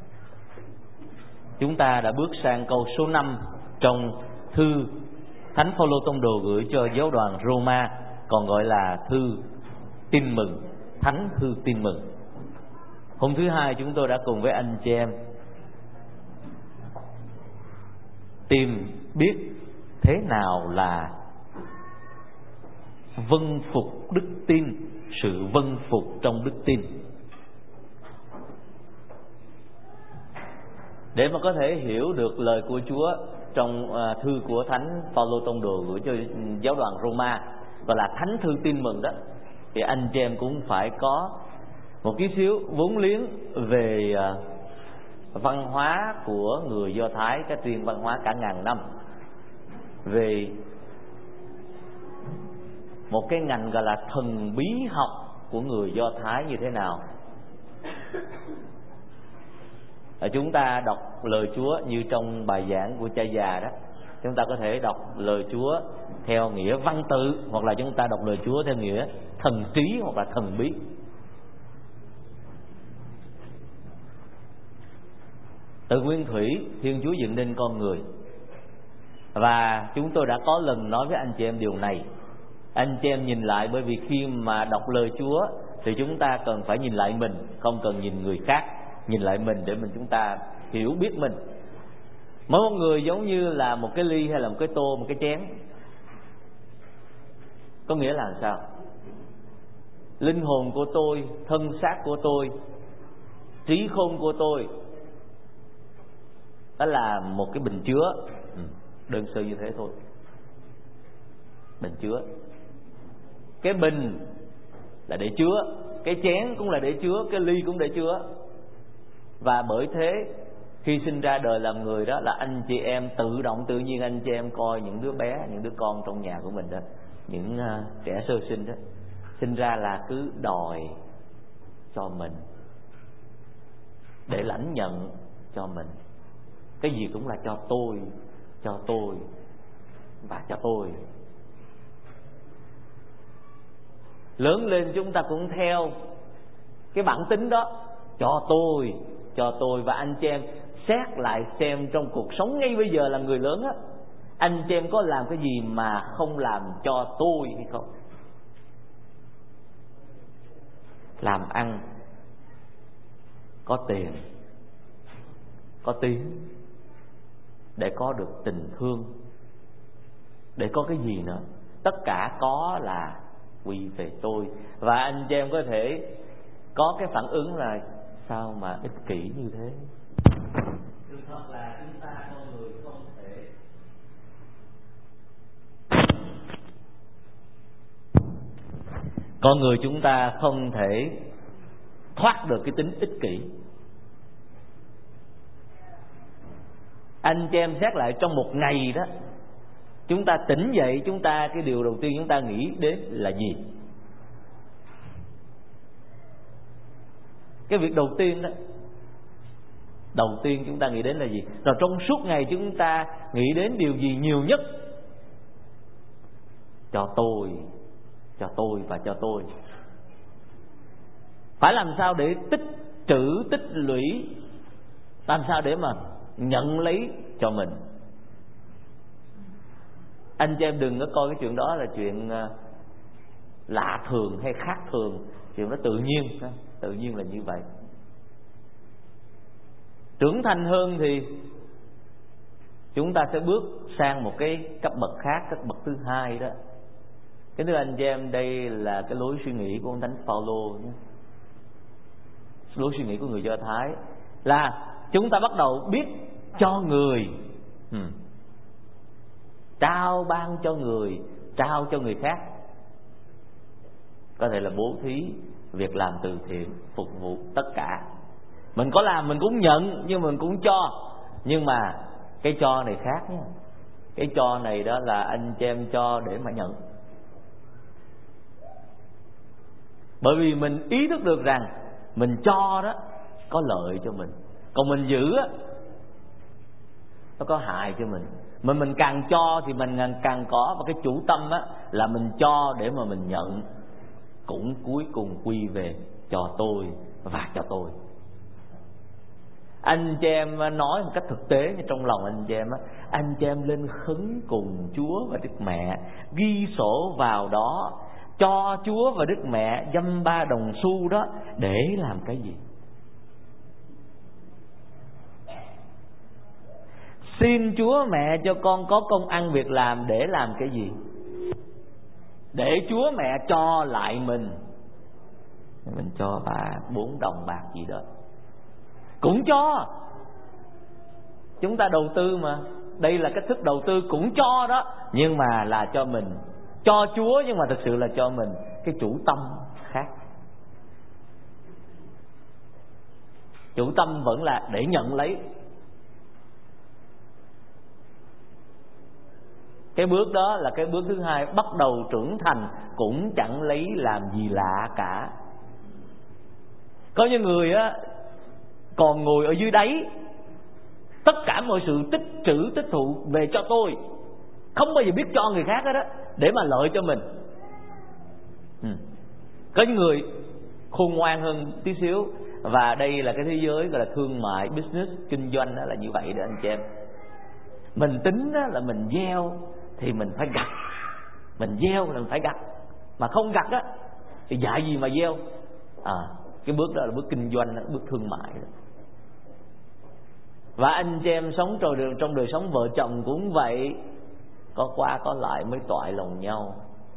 Chúng ta đã bước sang câu số năm trong thư Thánh Phaolô tông đồ gửi cho giáo đoàn Roma, còn gọi là thư tin mừng, thánh thư tin mừng. Hôm thứ hai chúng tôi đã cùng với anh chị em tìm biết thế nào là vâng phục đức tin, sự vâng phục trong đức tin. Để mà có thể hiểu được lời của Chúa trong uh, thư của Thánh Phaolô tông đồ gửi cho giáo đoàn Roma, gọi là thánh thư tin mừng đó, thì anh chị em cũng phải có một tí xíu vốn liếng về uh, văn hóa của người Do Thái, cái truyền văn hóa cả ngàn năm, về một cái ngành gọi là thần bí học của người Do Thái như thế nào. Chúng ta đọc lời Chúa như trong bài giảng của cha già đó, chúng ta có thể đọc lời Chúa theo nghĩa văn tự, hoặc là chúng ta đọc lời Chúa theo nghĩa thần trí hoặc là thần bí. Từ nguyên thủy Thiên Chúa dựng nên con người, và chúng tôi đã có lần nói với anh chị em điều này. Anh chị em nhìn lại, bởi vì khi mà đọc lời Chúa thì chúng ta cần phải nhìn lại mình, không cần nhìn người khác. Nhìn lại mình để mình chúng ta hiểu biết mình. Mỗi một người giống như là một cái ly hay là một cái tô, một cái chén. Có nghĩa là sao? Linh hồn của tôi, thân xác của tôi, trí khôn của tôi, đó là một cái bình chứa. Đơn sơ như thế thôi. Bình chứa. Cái bình là để chứa, cái chén cũng là để chứa, cái ly cũng để chứa. Và bởi thế khi sinh ra đời làm người đó là anh chị em tự động tự nhiên anh chị em coi những đứa bé, những đứa con trong nhà của mình đó, những uh, trẻ sơ sinh đó, sinh ra là cứ đòi cho mình để lãnh nhận cho mình. Cái gì cũng là cho tôi, cho tôi và cho tôi. Lớn lên chúng ta cũng theo cái bản tính đó, cho tôi, cho tôi. Và anh chị em xét lại xem trong cuộc sống ngay bây giờ là người lớn á, anh chị em có làm cái gì mà không làm cho tôi hay không? Làm ăn có tiền, có tiếng, để có được tình thương, để có cái gì nữa, tất cả có là quy về tôi. Và anh chị em có thể có cái phản ứng là sao mà ích kỷ như thế. Sự thật là chúng ta con người không thể con người chúng ta không thể thoát được cái tính ích kỷ. Anh chị em xét lại trong một ngày đó, chúng ta tỉnh dậy, chúng ta cái điều đầu tiên chúng ta nghĩ đến là gì? Cái việc đầu tiên đó, đầu tiên chúng ta nghĩ đến là gì? Rồi trong suốt ngày chúng ta nghĩ đến điều gì nhiều nhất? Cho tôi, cho tôi và cho tôi. Phải làm sao để tích trữ, tích lũy, làm sao để mà nhận lấy cho mình. Anh chị em đừng có coi cái chuyện đó là chuyện lạ thường hay khác thường. Chuyện đó tự nhiên, tự nhiên là như vậy. Trưởng thành hơn thì chúng ta sẽ bước sang một cái cấp bậc khác, cấp bậc thứ hai đó. Cái thứ anh chị em, đây là cái lối suy nghĩ của ông Thánh Phaolô nhé. Lối suy nghĩ của người Do Thái là chúng ta bắt đầu biết cho người, ừ. trao ban cho người, trao cho người khác. Có thể là bố thí, việc làm từ thiện, phục vụ, tất cả. Mình có làm mình cũng nhận, nhưng mình cũng cho. Nhưng mà cái cho này khác nhé. Cái cho này đó là anh chị em cho để mà nhận. Bởi vì mình ý thức được rằng mình cho đó có lợi cho mình, còn mình giữ á nó có hại cho mình. Mà mình càng cho thì mình càng có một cái chủ tâm á, là mình cho để mà mình nhận, cũng cuối cùng quy về cho tôi và cho tôi. Anh chị em nói một cách thực tế trong lòng anh chị em á, anh chị em lên khấn cùng Chúa và Đức Mẹ, ghi sổ vào đó cho Chúa và Đức Mẹ dăm ba đồng xu đó để làm cái gì? Xin Chúa mẹ cho con có công ăn việc làm để làm cái gì? Để Chúa mẹ cho lại mình. Mình cho bà bốn đồng bạc gì đó cũng cho. Chúng ta đầu tư mà, đây là cách thức đầu tư cũng cho đó, nhưng mà là cho mình. Cho Chúa nhưng mà thực sự là cho mình. Cái chủ tâm khác. Chủ tâm vẫn là để nhận lấy. Cái bước đó là cái bước thứ hai. Bắt đầu trưởng thành cũng chẳng lấy làm gì lạ cả. Có những người á còn ngồi ở dưới đáy, tất cả mọi sự tích trữ tích thụ về cho tôi, không bao giờ biết cho người khác hết đó, để mà lợi cho mình. ừ. Có những người khôn ngoan hơn tí xíu. Và đây là cái thế giới gọi là thương mại, business, kinh doanh đó là như vậy đó anh chị em. Mình tính đó là mình gieo thì mình phải gặt, mình gieo là mình phải gặt, mà không gặt á thì dạy gì mà gieo. À, cái bước đó là bước kinh doanh, bước thương mại đó. Và anh chị em sống trong đời, trong đời sống vợ chồng cũng vậy. Có qua có lại mới toại lòng nhau.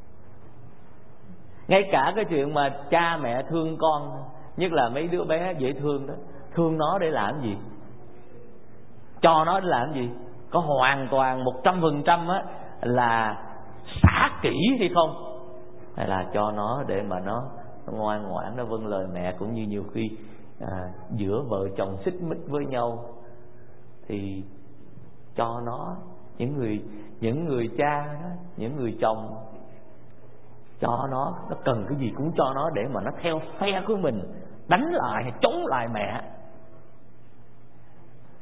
Ngay cả cái chuyện mà cha mẹ thương con, nhất là mấy đứa bé dễ thương đó, thương nó để làm gì? Cho nó để làm gì? Có hoàn toàn một trăm phần trăm á là xả kỹ hay không? Hay là cho nó để mà nó, nó ngoan ngoãn, nó vâng lời mẹ. Cũng như nhiều khi à, giữa vợ chồng xích mích với nhau thì cho nó. Những người những người cha đó, những người chồng cho nó, nó cần cái gì cũng cho nó để mà nó theo phe của mình, đánh lại hay chống lại mẹ.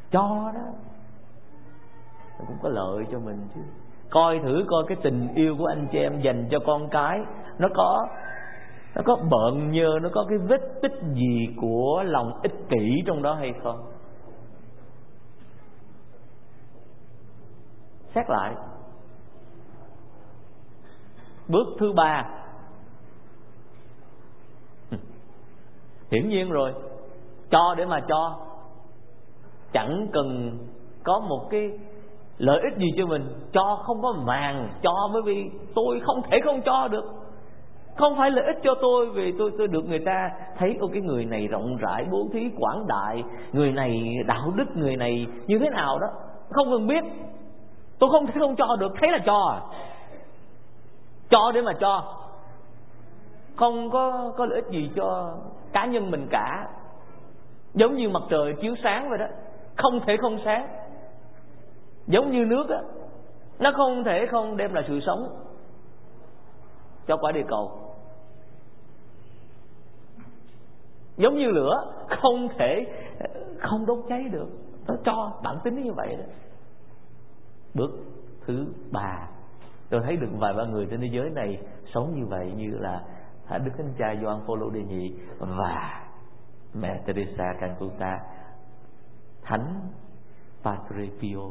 cho đó nó cũng có lợi cho mình chứ. Coi thử coi cái tình yêu của anh chị em dành cho con cái nó có nó có bợn nhơ, nó có cái vết tích gì của lòng ích kỷ trong đó hay không. Xét lại. Bước thứ ba, hiển nhiên rồi, cho để mà cho, chẳng cần có một cái lợi ích gì cho mình, cho không có màng, cho bởi vì tôi không thể không cho được. Không phải lợi ích cho tôi vì tôi tôi được người ta thấy ô cái người này rộng rãi, bố thí quảng đại, người này đạo đức, người này như thế nào đó, không cần biết. Tôi không thể không cho được, thấy là cho à. Cho để mà cho, không có có lợi ích gì cho cá nhân mình cả. Giống như mặt trời chiếu sáng vậy đó, không thể không sáng. Giống như nước á, nó không thể không đem lại sự sống cho quả địa cầu. Giống như lửa, không thể không đốt cháy được, nó cho bản tính như vậy đó. Bước thứ ba, tôi thấy được vài ba người trên thế giới này sống như vậy, như là Đức Thánh Cha Gioan Phaolô đệ nhị và mẹ Teresa Calcutta, Thánh Padre Pio.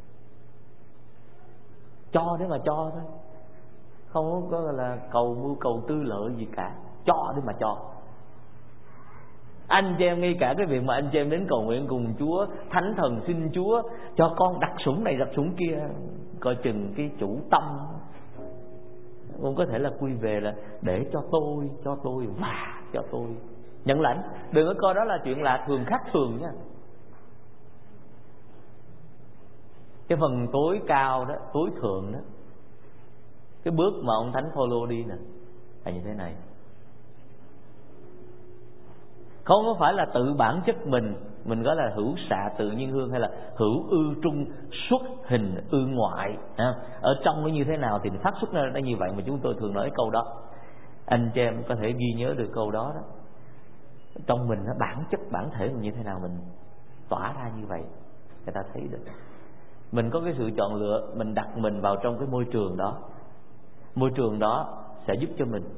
Cho để mà cho thôi, không có là cầu mưu cầu tư lợi gì cả, cho để mà cho. Anh chị em, ngay cả cái việc mà anh chị em đến cầu nguyện cùng Chúa, Thánh Thần xin Chúa cho con đặt sủng này đặt sủng kia, coi chừng cái chủ tâm cũng có thể là quy về là để cho tôi, cho tôi và cho tôi nhận lãnh. Đừng có coi đó là chuyện lạ thường khác thường nha. Cái phần tối cao đó, tối thượng đó, cái bước mà ông Thánh Phaolô đi nè là như thế này. Không có phải là tự bản chất mình, mình gọi là hữu xạ tự nhiên hương, hay là hữu ư trung xuất hình ư ngoại. Ở trong nó như thế nào thì phát xuất ra nó như vậy, mà chúng tôi thường nói cái câu đó. Anh chị em có thể ghi nhớ được câu đó đó. Trong mình nó bản chất bản thể mình như thế nào, mình tỏa ra như vậy, người ta thấy được. Mình có cái sự chọn lựa, mình đặt mình vào trong cái môi trường đó. Môi trường đó sẽ giúp cho mình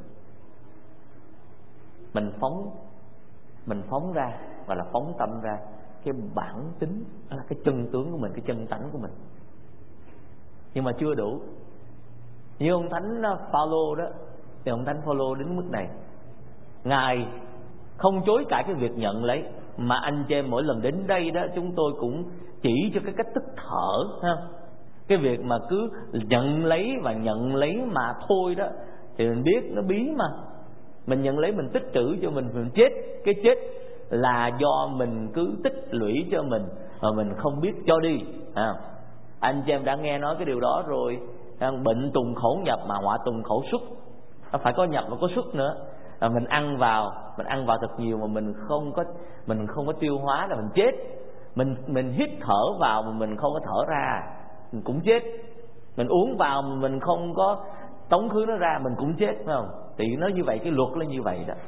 Mình phóng Mình phóng ra, và là phóng tâm ra cái bản tính, đó là cái chân tướng của mình, cái chân tánh của mình. Nhưng mà chưa đủ. Như ông Thánh Phaolô đó, thì ông Thánh Phaolô đến mức này, Ngài không chối cãi cái việc nhận lấy. Mà anh chị em mỗi lần đến đây đó, chúng tôi cũng chỉ cho cái cách thức thở ha. Cái việc mà cứ nhận lấy và nhận lấy mà thôi đó, thì mình biết nó bí mà. Mình nhận lấy mình tích trữ cho mình, mình chết. Cái chết là do mình cứ tích lũy cho mình mà mình không biết cho đi à. Anh chị em đã nghe nói cái điều đó rồi. Bệnh tùng khổ nhập mà họa tùng khổ xuất. Nó phải có nhập và có xuất nữa. À, mình ăn vào, mình ăn vào thật nhiều mà mình không có mình không có tiêu hóa là mình chết. Mình mình hít thở vào mà mình không có thở ra, mình cũng chết. Mình uống vào mà mình không có tống khứ nó ra, mình cũng chết, phải không? Thì nó như vậy, cái luật là như vậy đó.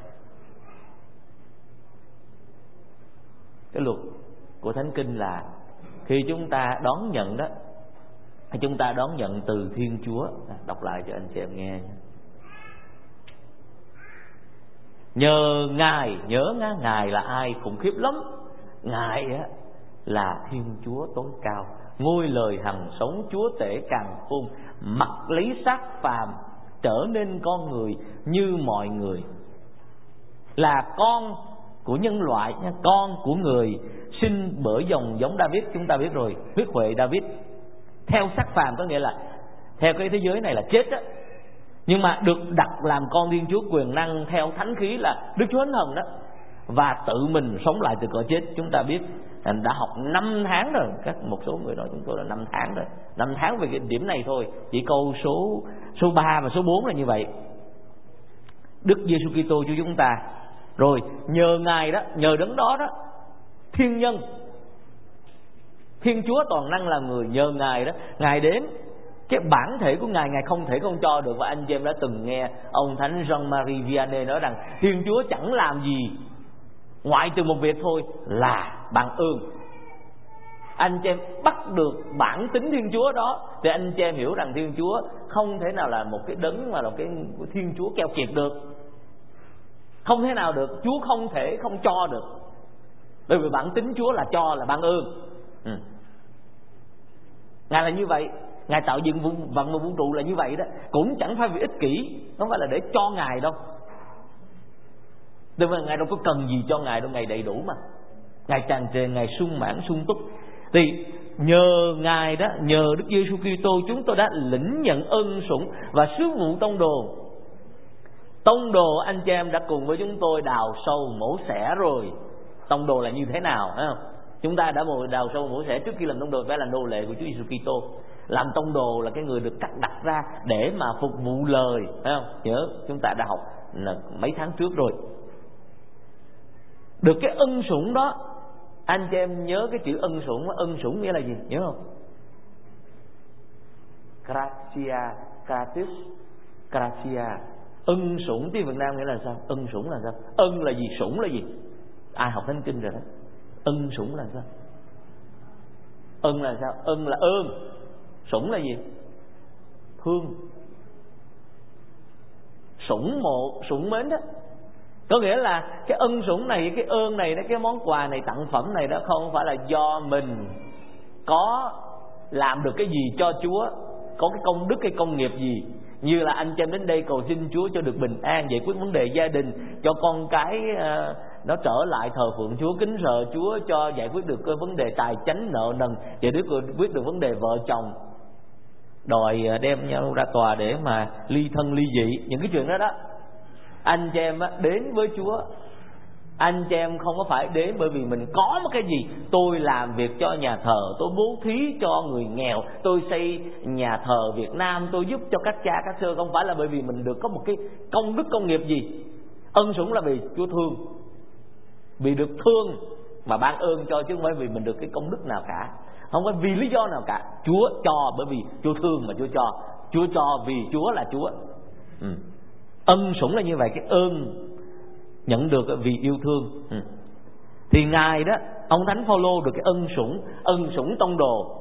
Cái luật của Thánh Kinh là khi chúng ta đón nhận đó, chúng ta đón nhận từ Thiên Chúa. Đọc lại cho anh chị em nghe. Nhờ Ngài, nhớ ngá, Ngài là ai? Khủng khiếp lắm. Ngài á là Thiên Chúa tối cao, ngôi lời hằng sống, Chúa tể càn khôn, mặc lấy xác phàm, trở nên con người như mọi người, là con của nhân loại, con của người, sinh bởi dòng giống David. Chúng ta biết rồi, huyết huệ David. Theo xác phàm có nghĩa là theo cái thế giới này là chết á, nhưng mà được đặt làm con Thiên Chúa quyền năng theo thánh khí là Đức Chúa Thánh Thần đó, và tự mình sống lại từ cõi chết. Chúng ta biết đã học năm tháng rồi, các một số người nói chúng tôi là năm tháng rồi, năm tháng về cái điểm này thôi, chỉ câu số số ba và số bốn là như vậy. Đức Giêsu Kitô Chúa chúng ta, rồi nhờ Ngài đó, nhờ đấng đó đó, thiên nhân, Thiên Chúa toàn năng là người, nhờ Ngài đó, Ngài đến cái bản thể của Ngài, Ngài không thể không cho được. Và anh chị em đã từng nghe ông Thánh Jean-Marie Vianney nói rằng Thiên Chúa chẳng làm gì ngoại trừ một việc thôi là ban ơn. anh chị em bắt được bản tính Thiên Chúa đó, thì anh chị em hiểu rằng Thiên Chúa không thể nào là một cái đấng mà là cái Thiên Chúa keo kiệt được. Không thể nào được. Chúa không thể không cho được. Bởi vì bản tính Chúa là cho, là ban ơn. ừ. Ngài là như vậy. Ngài tạo dựng vận mệnh vũ trụ là như vậy đó. Cũng chẳng phải vì ích kỷ, không phải là để cho Ngài đâu. Tại vì Ngài đâu có cần gì cho Ngài đâu, Ngài đầy đủ mà. Ngài tràn trề, Ngài sung mãn sung túc. Thì nhờ Ngài đó, nhờ Đức Giêsu Kitô, chúng tôi đã lĩnh nhận ân sủng và sứ vụ tông đồ. Tông đồ anh chị em đã cùng với chúng tôi đào sâu mổ xẻ rồi. Tông đồ là như thế nào, thấy không? Chúng ta đã một đào sâu mổ xẻ. Trước khi làm tông đồ phải là nô lệ của Chúa Giêsu Kitô. Làm tông đồ là cái người được cắt đặt ra để mà phục vụ lời, thấy không? Nhớ chúng ta đã học là mấy tháng trước rồi. Được cái ân sủng đó, anh chị em nhớ cái chữ ân sủng. Ân sủng nghĩa là gì, nhớ không? Gratia, gratis, gratia. Ân sủng tiếng Việt Nam nghĩa là sao? Ân sủng là sao? Ân là gì? Sủng là gì? Ai học thánh kinh rồi đó. Ân sủng là sao? Ân là sao? Ân là ơn. Sủng là gì? Thương. Sủng mộ, sủng mến đó. Có nghĩa là cái ân sủng này, cái ơn này, cái món quà này, tặng phẩm này đó không phải là do mình có làm được cái gì cho Chúa, có cái công đức, cái công nghiệp gì. Như là anh chị em đến đây cầu xin Chúa cho được bình an, giải quyết vấn đề gia đình, cho con cái uh, nó trở lại thờ phượng Chúa, kính sợ Chúa, cho giải quyết được cái vấn đề tài chánh nợ nần, giải quyết được vấn đề vợ chồng, đòi đem nhau ra tòa để mà ly thân ly dị. Những cái chuyện đó đó, anh chị em đến với Chúa, anh chị em không có phải đến bởi vì mình có một cái gì. Tôi làm việc cho nhà thờ, tôi bố thí cho người nghèo, tôi xây nhà thờ Việt Nam, tôi giúp cho các cha các sơ. Không phải là bởi vì mình được có một cái công đức công nghiệp gì. Ân sủng là vì Chúa thương, vì được thương mà ban ơn cho, chứ không phải vì mình được cái công đức nào cả, không phải vì lý do nào cả. Chúa cho bởi vì Chúa thương mà Chúa cho. Chúa cho vì Chúa là Chúa. ừ. Ân sủng là như vậy. Cái ơn nhận được vì yêu thương. ừ. Thì Ngài đó, ông Thánh Phaolô được cái ân sủng, ân sủng tông đồ.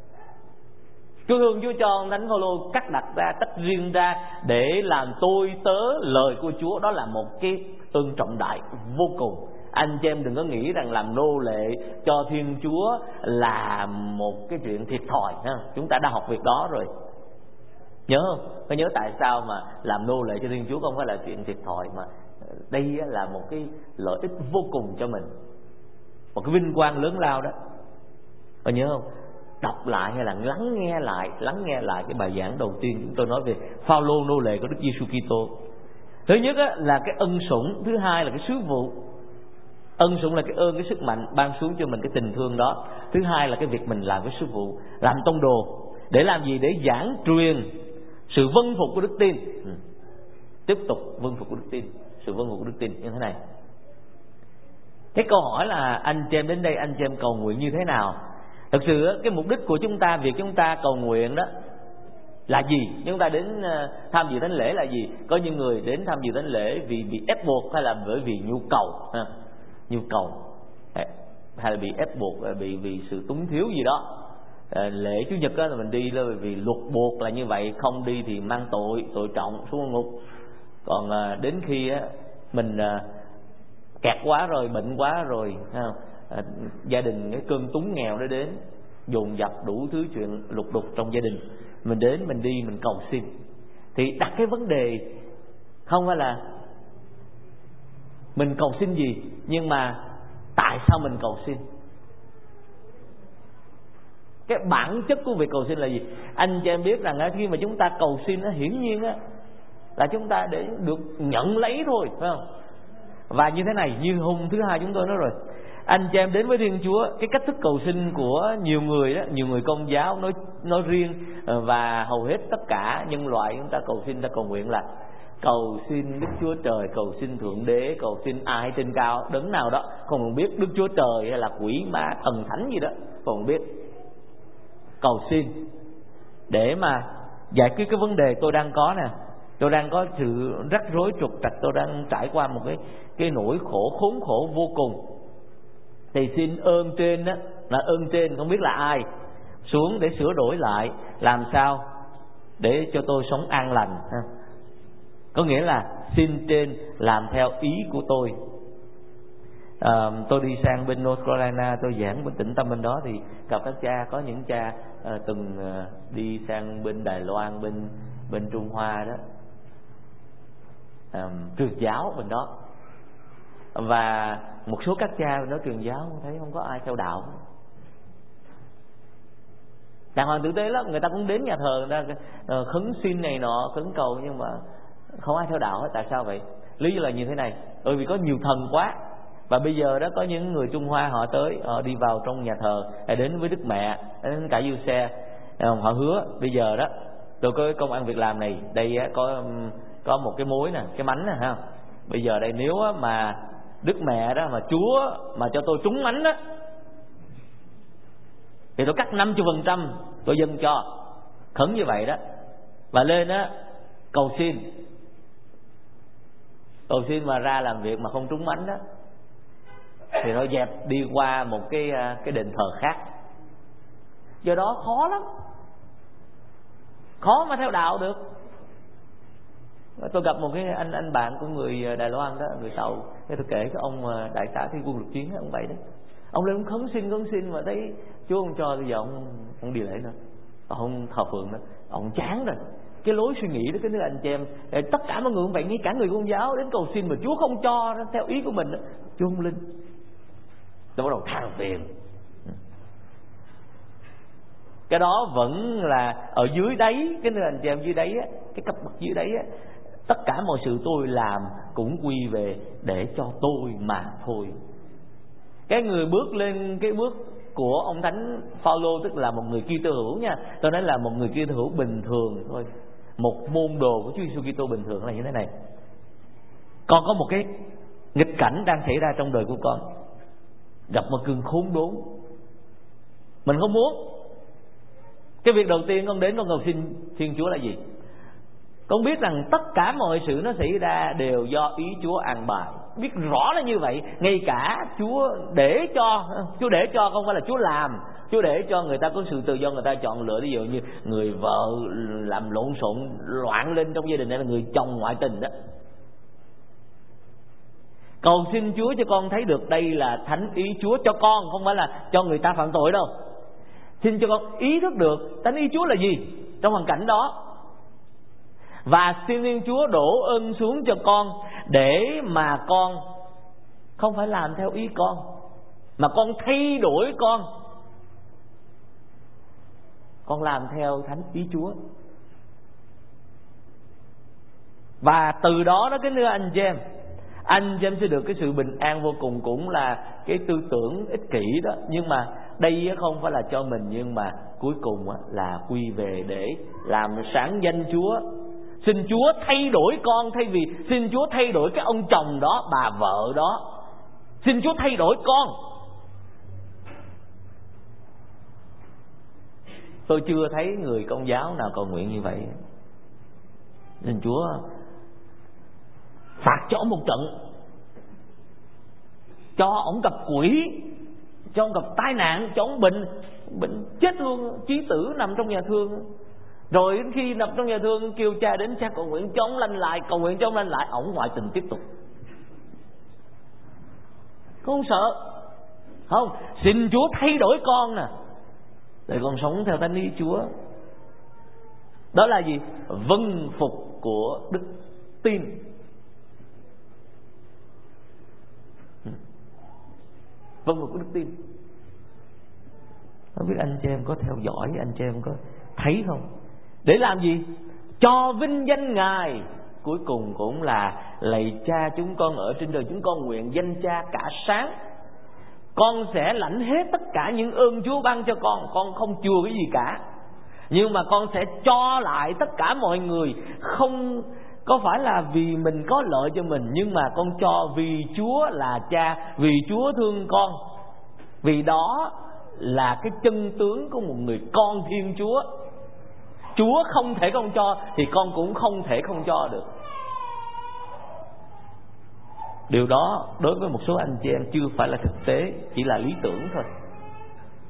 Chúa thương, Chúa cho ông Thánh Phaolô cắt đặt ra, tách riêng ra để làm tôi tớ lời của Chúa. Đó là một cái ơn trọng đại vô cùng. Anh chị em đừng có nghĩ rằng làm nô lệ cho Thiên Chúa là một cái chuyện thiệt thòi ha. Chúng ta đã học việc đó rồi, nhớ không? Có nhớ tại sao mà làm nô lệ cho Thiên Chúa không phải là chuyện thiệt thòi, mà đây là một cái lợi ích vô cùng cho mình, một cái vinh quang lớn lao đó. Có nhớ không? Đọc lại hay là lắng nghe lại, lắng nghe lại cái bài giảng đầu tiên chúng tôi nói về Phaolô nô lệ của Đức Giêsu Kitô. Thứ nhất á, là cái ân sủng, thứ hai là cái sứ vụ. Ân sủng là cái ơn, cái sức mạnh ban xuống cho mình cái tình thương đó. Thứ hai là cái việc mình làm cái sứ vụ, làm tông đồ. Để làm gì? Để giảng truyền sự vâng phục của đức tin. ừ. Tiếp tục vâng phục của đức tin, sự vâng phục của đức tin như thế này. Cái câu hỏi là anh chị em đến đây, anh chị em cầu nguyện như thế nào? Thực sự cái mục đích của chúng ta, việc chúng ta cầu nguyện đó là gì? Chúng ta đến tham dự thánh lễ là gì? Có những người đến tham dự thánh lễ vì bị ép buộc, hay là bởi vì nhu cầu ha. Nhu cầu hay là bị ép buộc, bị vì sự túng thiếu gì đó. À, lễ Chủ nhật đó là mình đi là vì luật buộc là như vậy, không đi thì mang tội, tội trọng xuống ngục. Còn à, đến khi á, mình à, kẹt quá rồi, bệnh quá rồi, ha, à, gia đình cái cơn túng nghèo nó đến, dồn dập đủ thứ chuyện lục đục trong gia đình, mình đến mình đi mình cầu xin. Thì đặt cái vấn đề không phải là mình cầu xin gì, nhưng mà tại sao mình cầu xin. Cái bản chất của việc cầu xin là gì? Anh chị em biết rằng khi mà chúng ta cầu xin, hiển nhiên là chúng ta để được nhận lấy thôi, phải không? Và như thế này, như hôm thứ hai chúng tôi nói rồi, anh chị em đến với Thiên Chúa, cái cách thức cầu xin của nhiều người đó, nhiều người Công giáo nói nói riêng và hầu hết tất cả nhân loại chúng ta cầu xin, ta cầu nguyện là cầu xin Đức Chúa Trời, cầu xin Thượng Đế, cầu xin ai trên cao, đấng nào đó, không biết Đức Chúa Trời hay là quỷ ma thần thánh gì đó, không biết. Cầu xin để mà giải quyết cái vấn đề tôi đang có nè, tôi đang có sự rắc rối trục trặc, tôi đang trải qua một cái cái nỗi khổ khốn khổ vô cùng. Thì xin ơn trên đó, là ơn trên không biết là ai, xuống để sửa đổi lại làm sao để cho tôi sống an lành. Có nghĩa là xin trên làm theo ý của tôi. À, tôi đi sang bên North Carolina, tôi giảng bên tĩnh tâm bên đó thì gặp các cha, có những cha à, từng à, đi sang bên Đài Loan, bên bên Trung Hoa đó, à, truyền giáo bên đó, và một số các cha bên đó truyền giáo thấy không có ai theo đạo. Đàng hoàng tử tế lắm, người ta cũng đến nhà thờ, người ta uh, khấn xin này nọ, khấn cầu, nhưng mà không ai theo đạo hết. Tại sao vậy? Lý do là như thế này: bởi vì có nhiều thần quá. Và bây giờ đó có những người Trung Hoa họ tới, họ đi vào trong nhà thờ, đến với Đức Mẹ, đến cả du xe, họ hứa bây giờ đó tôi có công ăn việc làm này, đây có có một cái mối nè, cái mánh nè ha. Bây giờ đây nếu mà Đức Mẹ đó mà Chúa mà cho tôi trúng mánh đó thì tôi cắt năm mươi phần trăm tôi dâng cho. Khấn như vậy đó. Và lên đó cầu xin, cầu xin mà ra làm việc mà không trúng mánh đó thì nó dẹp đi qua một cái cái đền thờ khác. Do đó khó lắm, khó mà theo đạo được. Tôi gặp một cái anh anh bạn của người Đài Loan đó, người Tàu, cái tôi kể cho ông đại tá Thi Quân Lục Chiến, ông vậy đó. Ông lên ông khấn xin khấn xin mà thấy Chúa không cho, bây giờ ông không đi lễ nữa, ông thờ phượng nữa, ông chán rồi. Cái lối suy nghĩ đó, cái đứa anh chị em, tất cả mọi người cũng vậy, ngay cả người Công giáo đến cầu xin mà Chúa không cho theo ý của mình đó, Chúa không linh. Tôi bắt đầu than phiền. Cái đó vẫn là ở dưới đáy, cái nơi anh chị em dưới đáy á, cái cấp bậc dưới đáy á, tất cả mọi sự tôi làm cũng quy về để cho tôi mà thôi. Cái người bước lên cái bước của ông Thánh Phaolô, tức là một người Kitô hữu nha, tôi nói là một người Kitô hữu bình thường thôi, một môn đồ của Chúa Giêsu Kitô bình thường là như thế này: con có một cái nghịch cảnh đang xảy ra trong đời của con, gặp một cơn khốn đốn, mình không muốn. Cái việc đầu tiên con đến con cầu xin Thiên Chúa là gì? Con biết rằng tất cả mọi sự nó xảy ra đều do ý Chúa an bài, biết rõ là như vậy. Ngay cả Chúa để cho, Chúa để cho không phải là Chúa làm, Chúa để cho người ta có sự tự do, người ta chọn lựa. Ví dụ như người vợ làm lộn xộn loạn lên trong gia đình, này là người chồng ngoại tình đó. Cầu xin Chúa cho con thấy được đây là thánh ý Chúa cho con, không phải là cho người ta phạm tội đâu. Xin cho con ý thức được thánh ý Chúa là gì trong hoàn cảnh đó, và xin Thiên Chúa đổ ơn xuống cho con để mà con không phải làm theo ý con, mà con thay đổi con, con làm theo thánh ý Chúa. Và từ đó đó cái nữa anh chị em, anh chị em sẽ được cái sự bình an vô cùng. Cũng là cái tư tưởng ích kỷ đó, nhưng mà đây không phải là cho mình, nhưng mà cuối cùng là quy về để làm sáng danh Chúa. Xin Chúa thay đổi con, thay vì xin Chúa thay đổi cái ông chồng đó, bà vợ đó, xin Chúa thay đổi con. Tôi chưa thấy người Công giáo nào cầu nguyện như vậy. Xin Chúa phạt cho ông một trận, cho ông gặp quỷ, cho ông gặp tai nạn, cho ông bệnh bệnh chết luôn, chí tử nằm trong nhà thương. Rồi đến khi nằm trong nhà thương kêu cha đến, cha cầu nguyện cho ông lành lại, cầu nguyện cho ông lành lại, ổng ngoại tình tiếp tục. Không sợ không? Xin Chúa thay đổi con nè, để con sống theo thánh ý Chúa. Đó là gì? Vâng phục của đức tin. Vâng phục của đức tin. Không biết anh chị em có theo dõi, anh chị em có thấy không? Để làm gì? Cho vinh danh Ngài. Cuối cùng cũng là lạy Cha chúng con ở trên trời, chúng con nguyện danh Cha cả sáng. Con sẽ lãnh hết tất cả những ơn Chúa ban cho con. Con không chừa cái gì cả, nhưng mà con sẽ cho lại tất cả mọi người. Không có phải là vì mình có lợi cho mình, nhưng mà con cho vì Chúa là Cha, vì Chúa thương con. Vì đó là cái chân tướng của một người con Thiên Chúa. Chúa không thể không cho thì con cũng không thể không cho được. Điều đó đối với một số anh chị em chưa phải là thực tế, chỉ là lý tưởng thôi.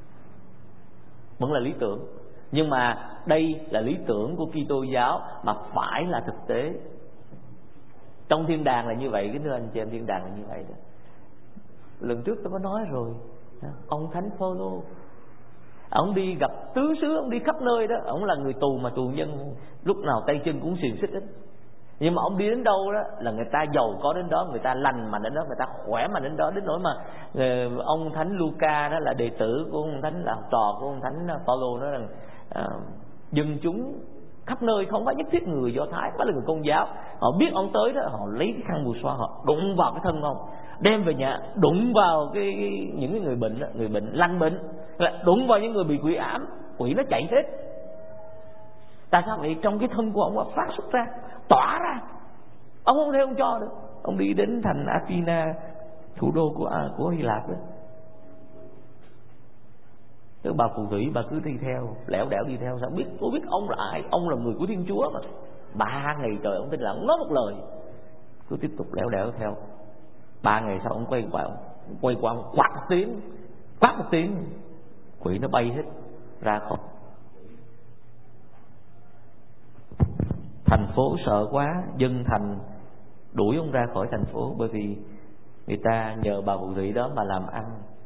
vẫn là lý tưởng. Nhưng mà đây là lý tưởng của Kitô giáo mà phải là thực tế. Trong thiên đàng là như vậy, kính thưa anh chị em, thiên đàng là như vậy đó. Lần trước tôi có nói rồi, ông Thánh Phaolô, ông đi gặp tứ xứ, ông đi khắp nơi đó, ông là người tù mà tù nhân lúc nào tay chân cũng xiềng xích hết. Nhưng mà ông đi đến đâu đó là người ta giàu có đến đó, người ta lành mạnh đến đó, người ta khỏe mạnh đến đó, đến nỗi mà ông Thánh Luca đó là đệ tử của ông Thánh, là học trò của ông Thánh Phaolô, nói rằng à, dân chúng khắp nơi, không phải nhất thiết người Do Thái, phải là người Công giáo, họ biết ông tới đó, họ lấy cái khăn bùa xoa, họ đụng vào cái thân ông, đem về nhà, đụng vào cái, cái những cái người bệnh đó, người bệnh lành bệnh, đụng vào những người bị quỷ ám, quỷ nó chạy hết. Tại sao vậy? Trong cái thân của ông phát xuất ra, tỏa ra. Ông không thể ông cho được. Ông đi đến thành Athena, thủ đô của à, của Hy Lạp đó, tức bà phù thủy bà cứ đi theo, lẻo đẻo đi theo. Sao biết? Tôi biết ông là ai? Ông là người của Thiên Chúa mà. Ba ngày trời ông tin là ông nói một lời, cứ tiếp tục lẻo đẻo theo. Ba ngày sau ông quay qua, ông quay qua ông quát một tiếng, quát một tiếng, quỷ nó bay hết ra khỏi thành phố. Sợ quá, dân thành đuổi ông ra khỏi thành phố, bởi vì người ta nhờ bà phù thủy đó mà làm ăn,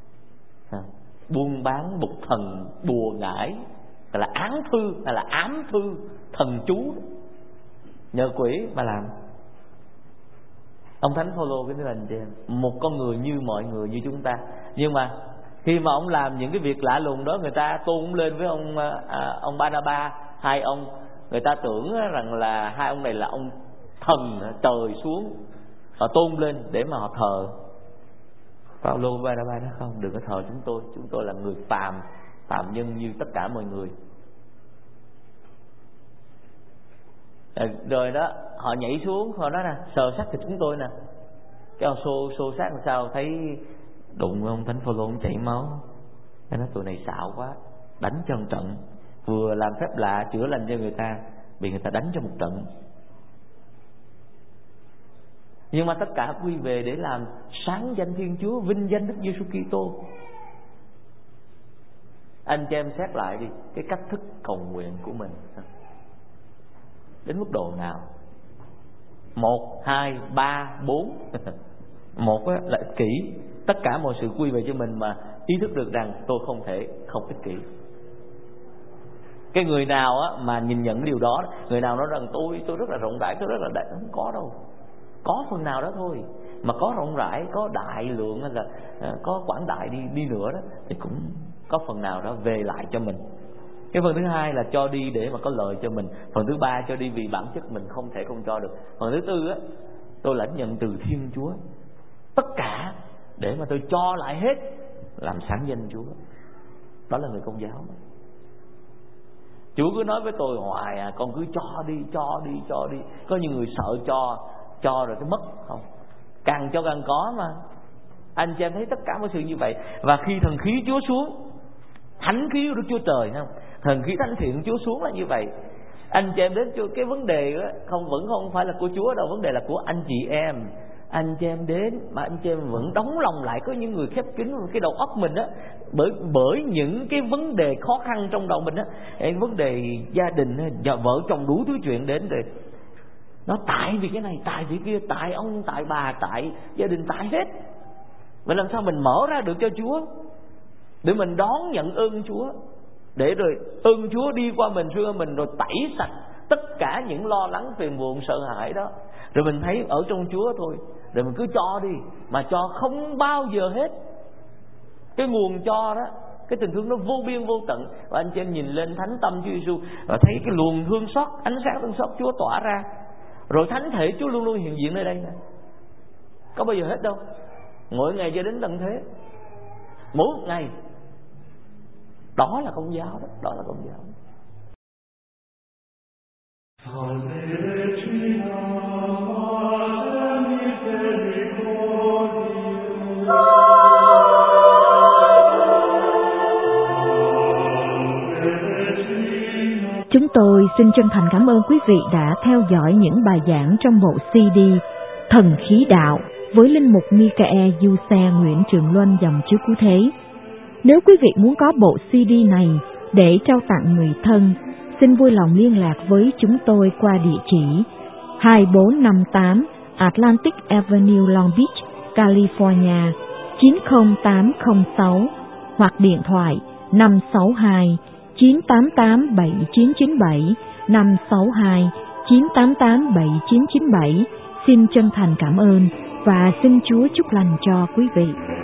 buôn bán bục thần bùa ngải, gọi là án thư hay là ám thư thần chú, nhờ quỷ mà làm. Ông Thánh Phaolô cái là gì? Một con người như mọi người như chúng ta, nhưng mà khi mà ông làm những cái việc lạ lùng đó, người ta tôn lên với ông à, ông Barnabas, hai ông, người ta tưởng rằng là hai ông này là ông thần trời xuống, họ tôn lên để mà họ thờ. Phaolô và Barnabas nói không, đừng có thờ chúng tôi, chúng tôi là người phàm, phàm nhân như tất cả mọi người. Rồi đó họ nhảy xuống, họ nói nè, sờ xác thịt chúng tôi nè. Cái ông xô xô xác làm sao thấy đụng ông Thánh Phaolô ông chảy máu. Cái nói tụi này xạo quá, đánh cho một trận, vừa làm phép lạ chữa lành cho người ta, bị người ta đánh cho một trận. Nhưng mà tất cả quy về để làm sáng danh Thiên Chúa, vinh danh Đức Giêsu Kitô. Anh chị em xét lại đi, cái cách thức cầu nguyện của mình đến mức độ nào? Một, hai, ba, bốn. Một là ích kỷ, tất cả mọi sự quy về cho mình mà ý thức được rằng tôi không thể không ích kỷ. Cái người nào á mà nhìn nhận điều đó, người nào nói rằng tôi tôi rất là rộng rãi, tôi rất là đại, không có đâu. Có phần nào đó thôi, mà có rộng rãi, có đại lượng hay là có quảng đại đi đi nữa đó, thì cũng có phần nào đó về lại cho mình. Cái phần thứ hai là cho đi để mà có lợi cho mình. Phần thứ ba cho đi vì bản chất mình không thể không cho được. Phần thứ tư á, tôi lãnh nhận từ Thiên Chúa tất cả để mà tôi cho lại hết làm sáng danh Chúa. Đó là người Công giáo mà. Chúa cứ nói với tôi hoài à, con cứ cho đi, cho đi, cho đi. Có những người sợ cho, cho rồi cái mất không. Càng cho càng có mà. Anh chị em thấy tất cả mọi sự như vậy. Và khi thần khí Chúa xuống, thánh khí của Đức Chúa Trời, không? Thần khí thánh thiện Chúa xuống là như vậy. Anh chị em đến cho cái vấn đề đó, không vẫn không phải là của Chúa đâu, vấn đề là của anh chị em. Anh chị em đến mà anh chị em vẫn đóng lòng lại, có những người khép kín cái đầu óc mình á, bởi bởi những cái vấn đề khó khăn trong đầu mình á, cái vấn đề gia đình, vợ chồng đủ thứ chuyện đến rồi. Nó tại vì cái này, tại vì kia, tại ông, tại bà, tại gia đình, tại hết. Vậy làm sao mình mở ra được cho Chúa, để mình đón nhận ơn Chúa, để rồi ơn Chúa đi qua mình, xưa mình, rồi tẩy sạch tất cả những lo lắng, phiền muộn, sợ hãi đó. Rồi mình thấy ở trong Chúa thôi, rồi mình cứ cho đi, mà cho không bao giờ hết. Cái nguồn cho đó, cái tình thương nó vô biên vô tận. Và anh chị em nhìn lên thánh tâm Chúa Giêsu và thấy cái luồng thương xót, ánh sáng thương xót Chúa tỏa ra. Rồi thánh thể Chúa luôn luôn hiện diện nơi đây nè. Có bao giờ hết đâu. Mỗi ngày cho đến tận thế, mỗi một ngày. Đó là Công giáo đó, đó là Công giáo. Chúng tôi xin chân thành cảm ơn quý vị đã theo dõi những bài giảng trong bộ xê đê Thần Khí Đạo với linh mục Michael Du Xe Nguyễn Trường Luân dòng Chúa Cứu Thế. Nếu quý vị muốn có bộ xê đê này để trao tặng người thân, xin vui lòng liên lạc với chúng tôi qua địa chỉ hai bốn năm tám Atlantic Avenue, Long Beach, California chín không tám không sáu hoặc điện thoại năm sáu hai chín tám tám bảy chín chín bảy, năm sáu hai chín tám tám bảy chín chín bảy. Xin chân thành cảm ơn và xin Chúa chúc lành cho quý vị.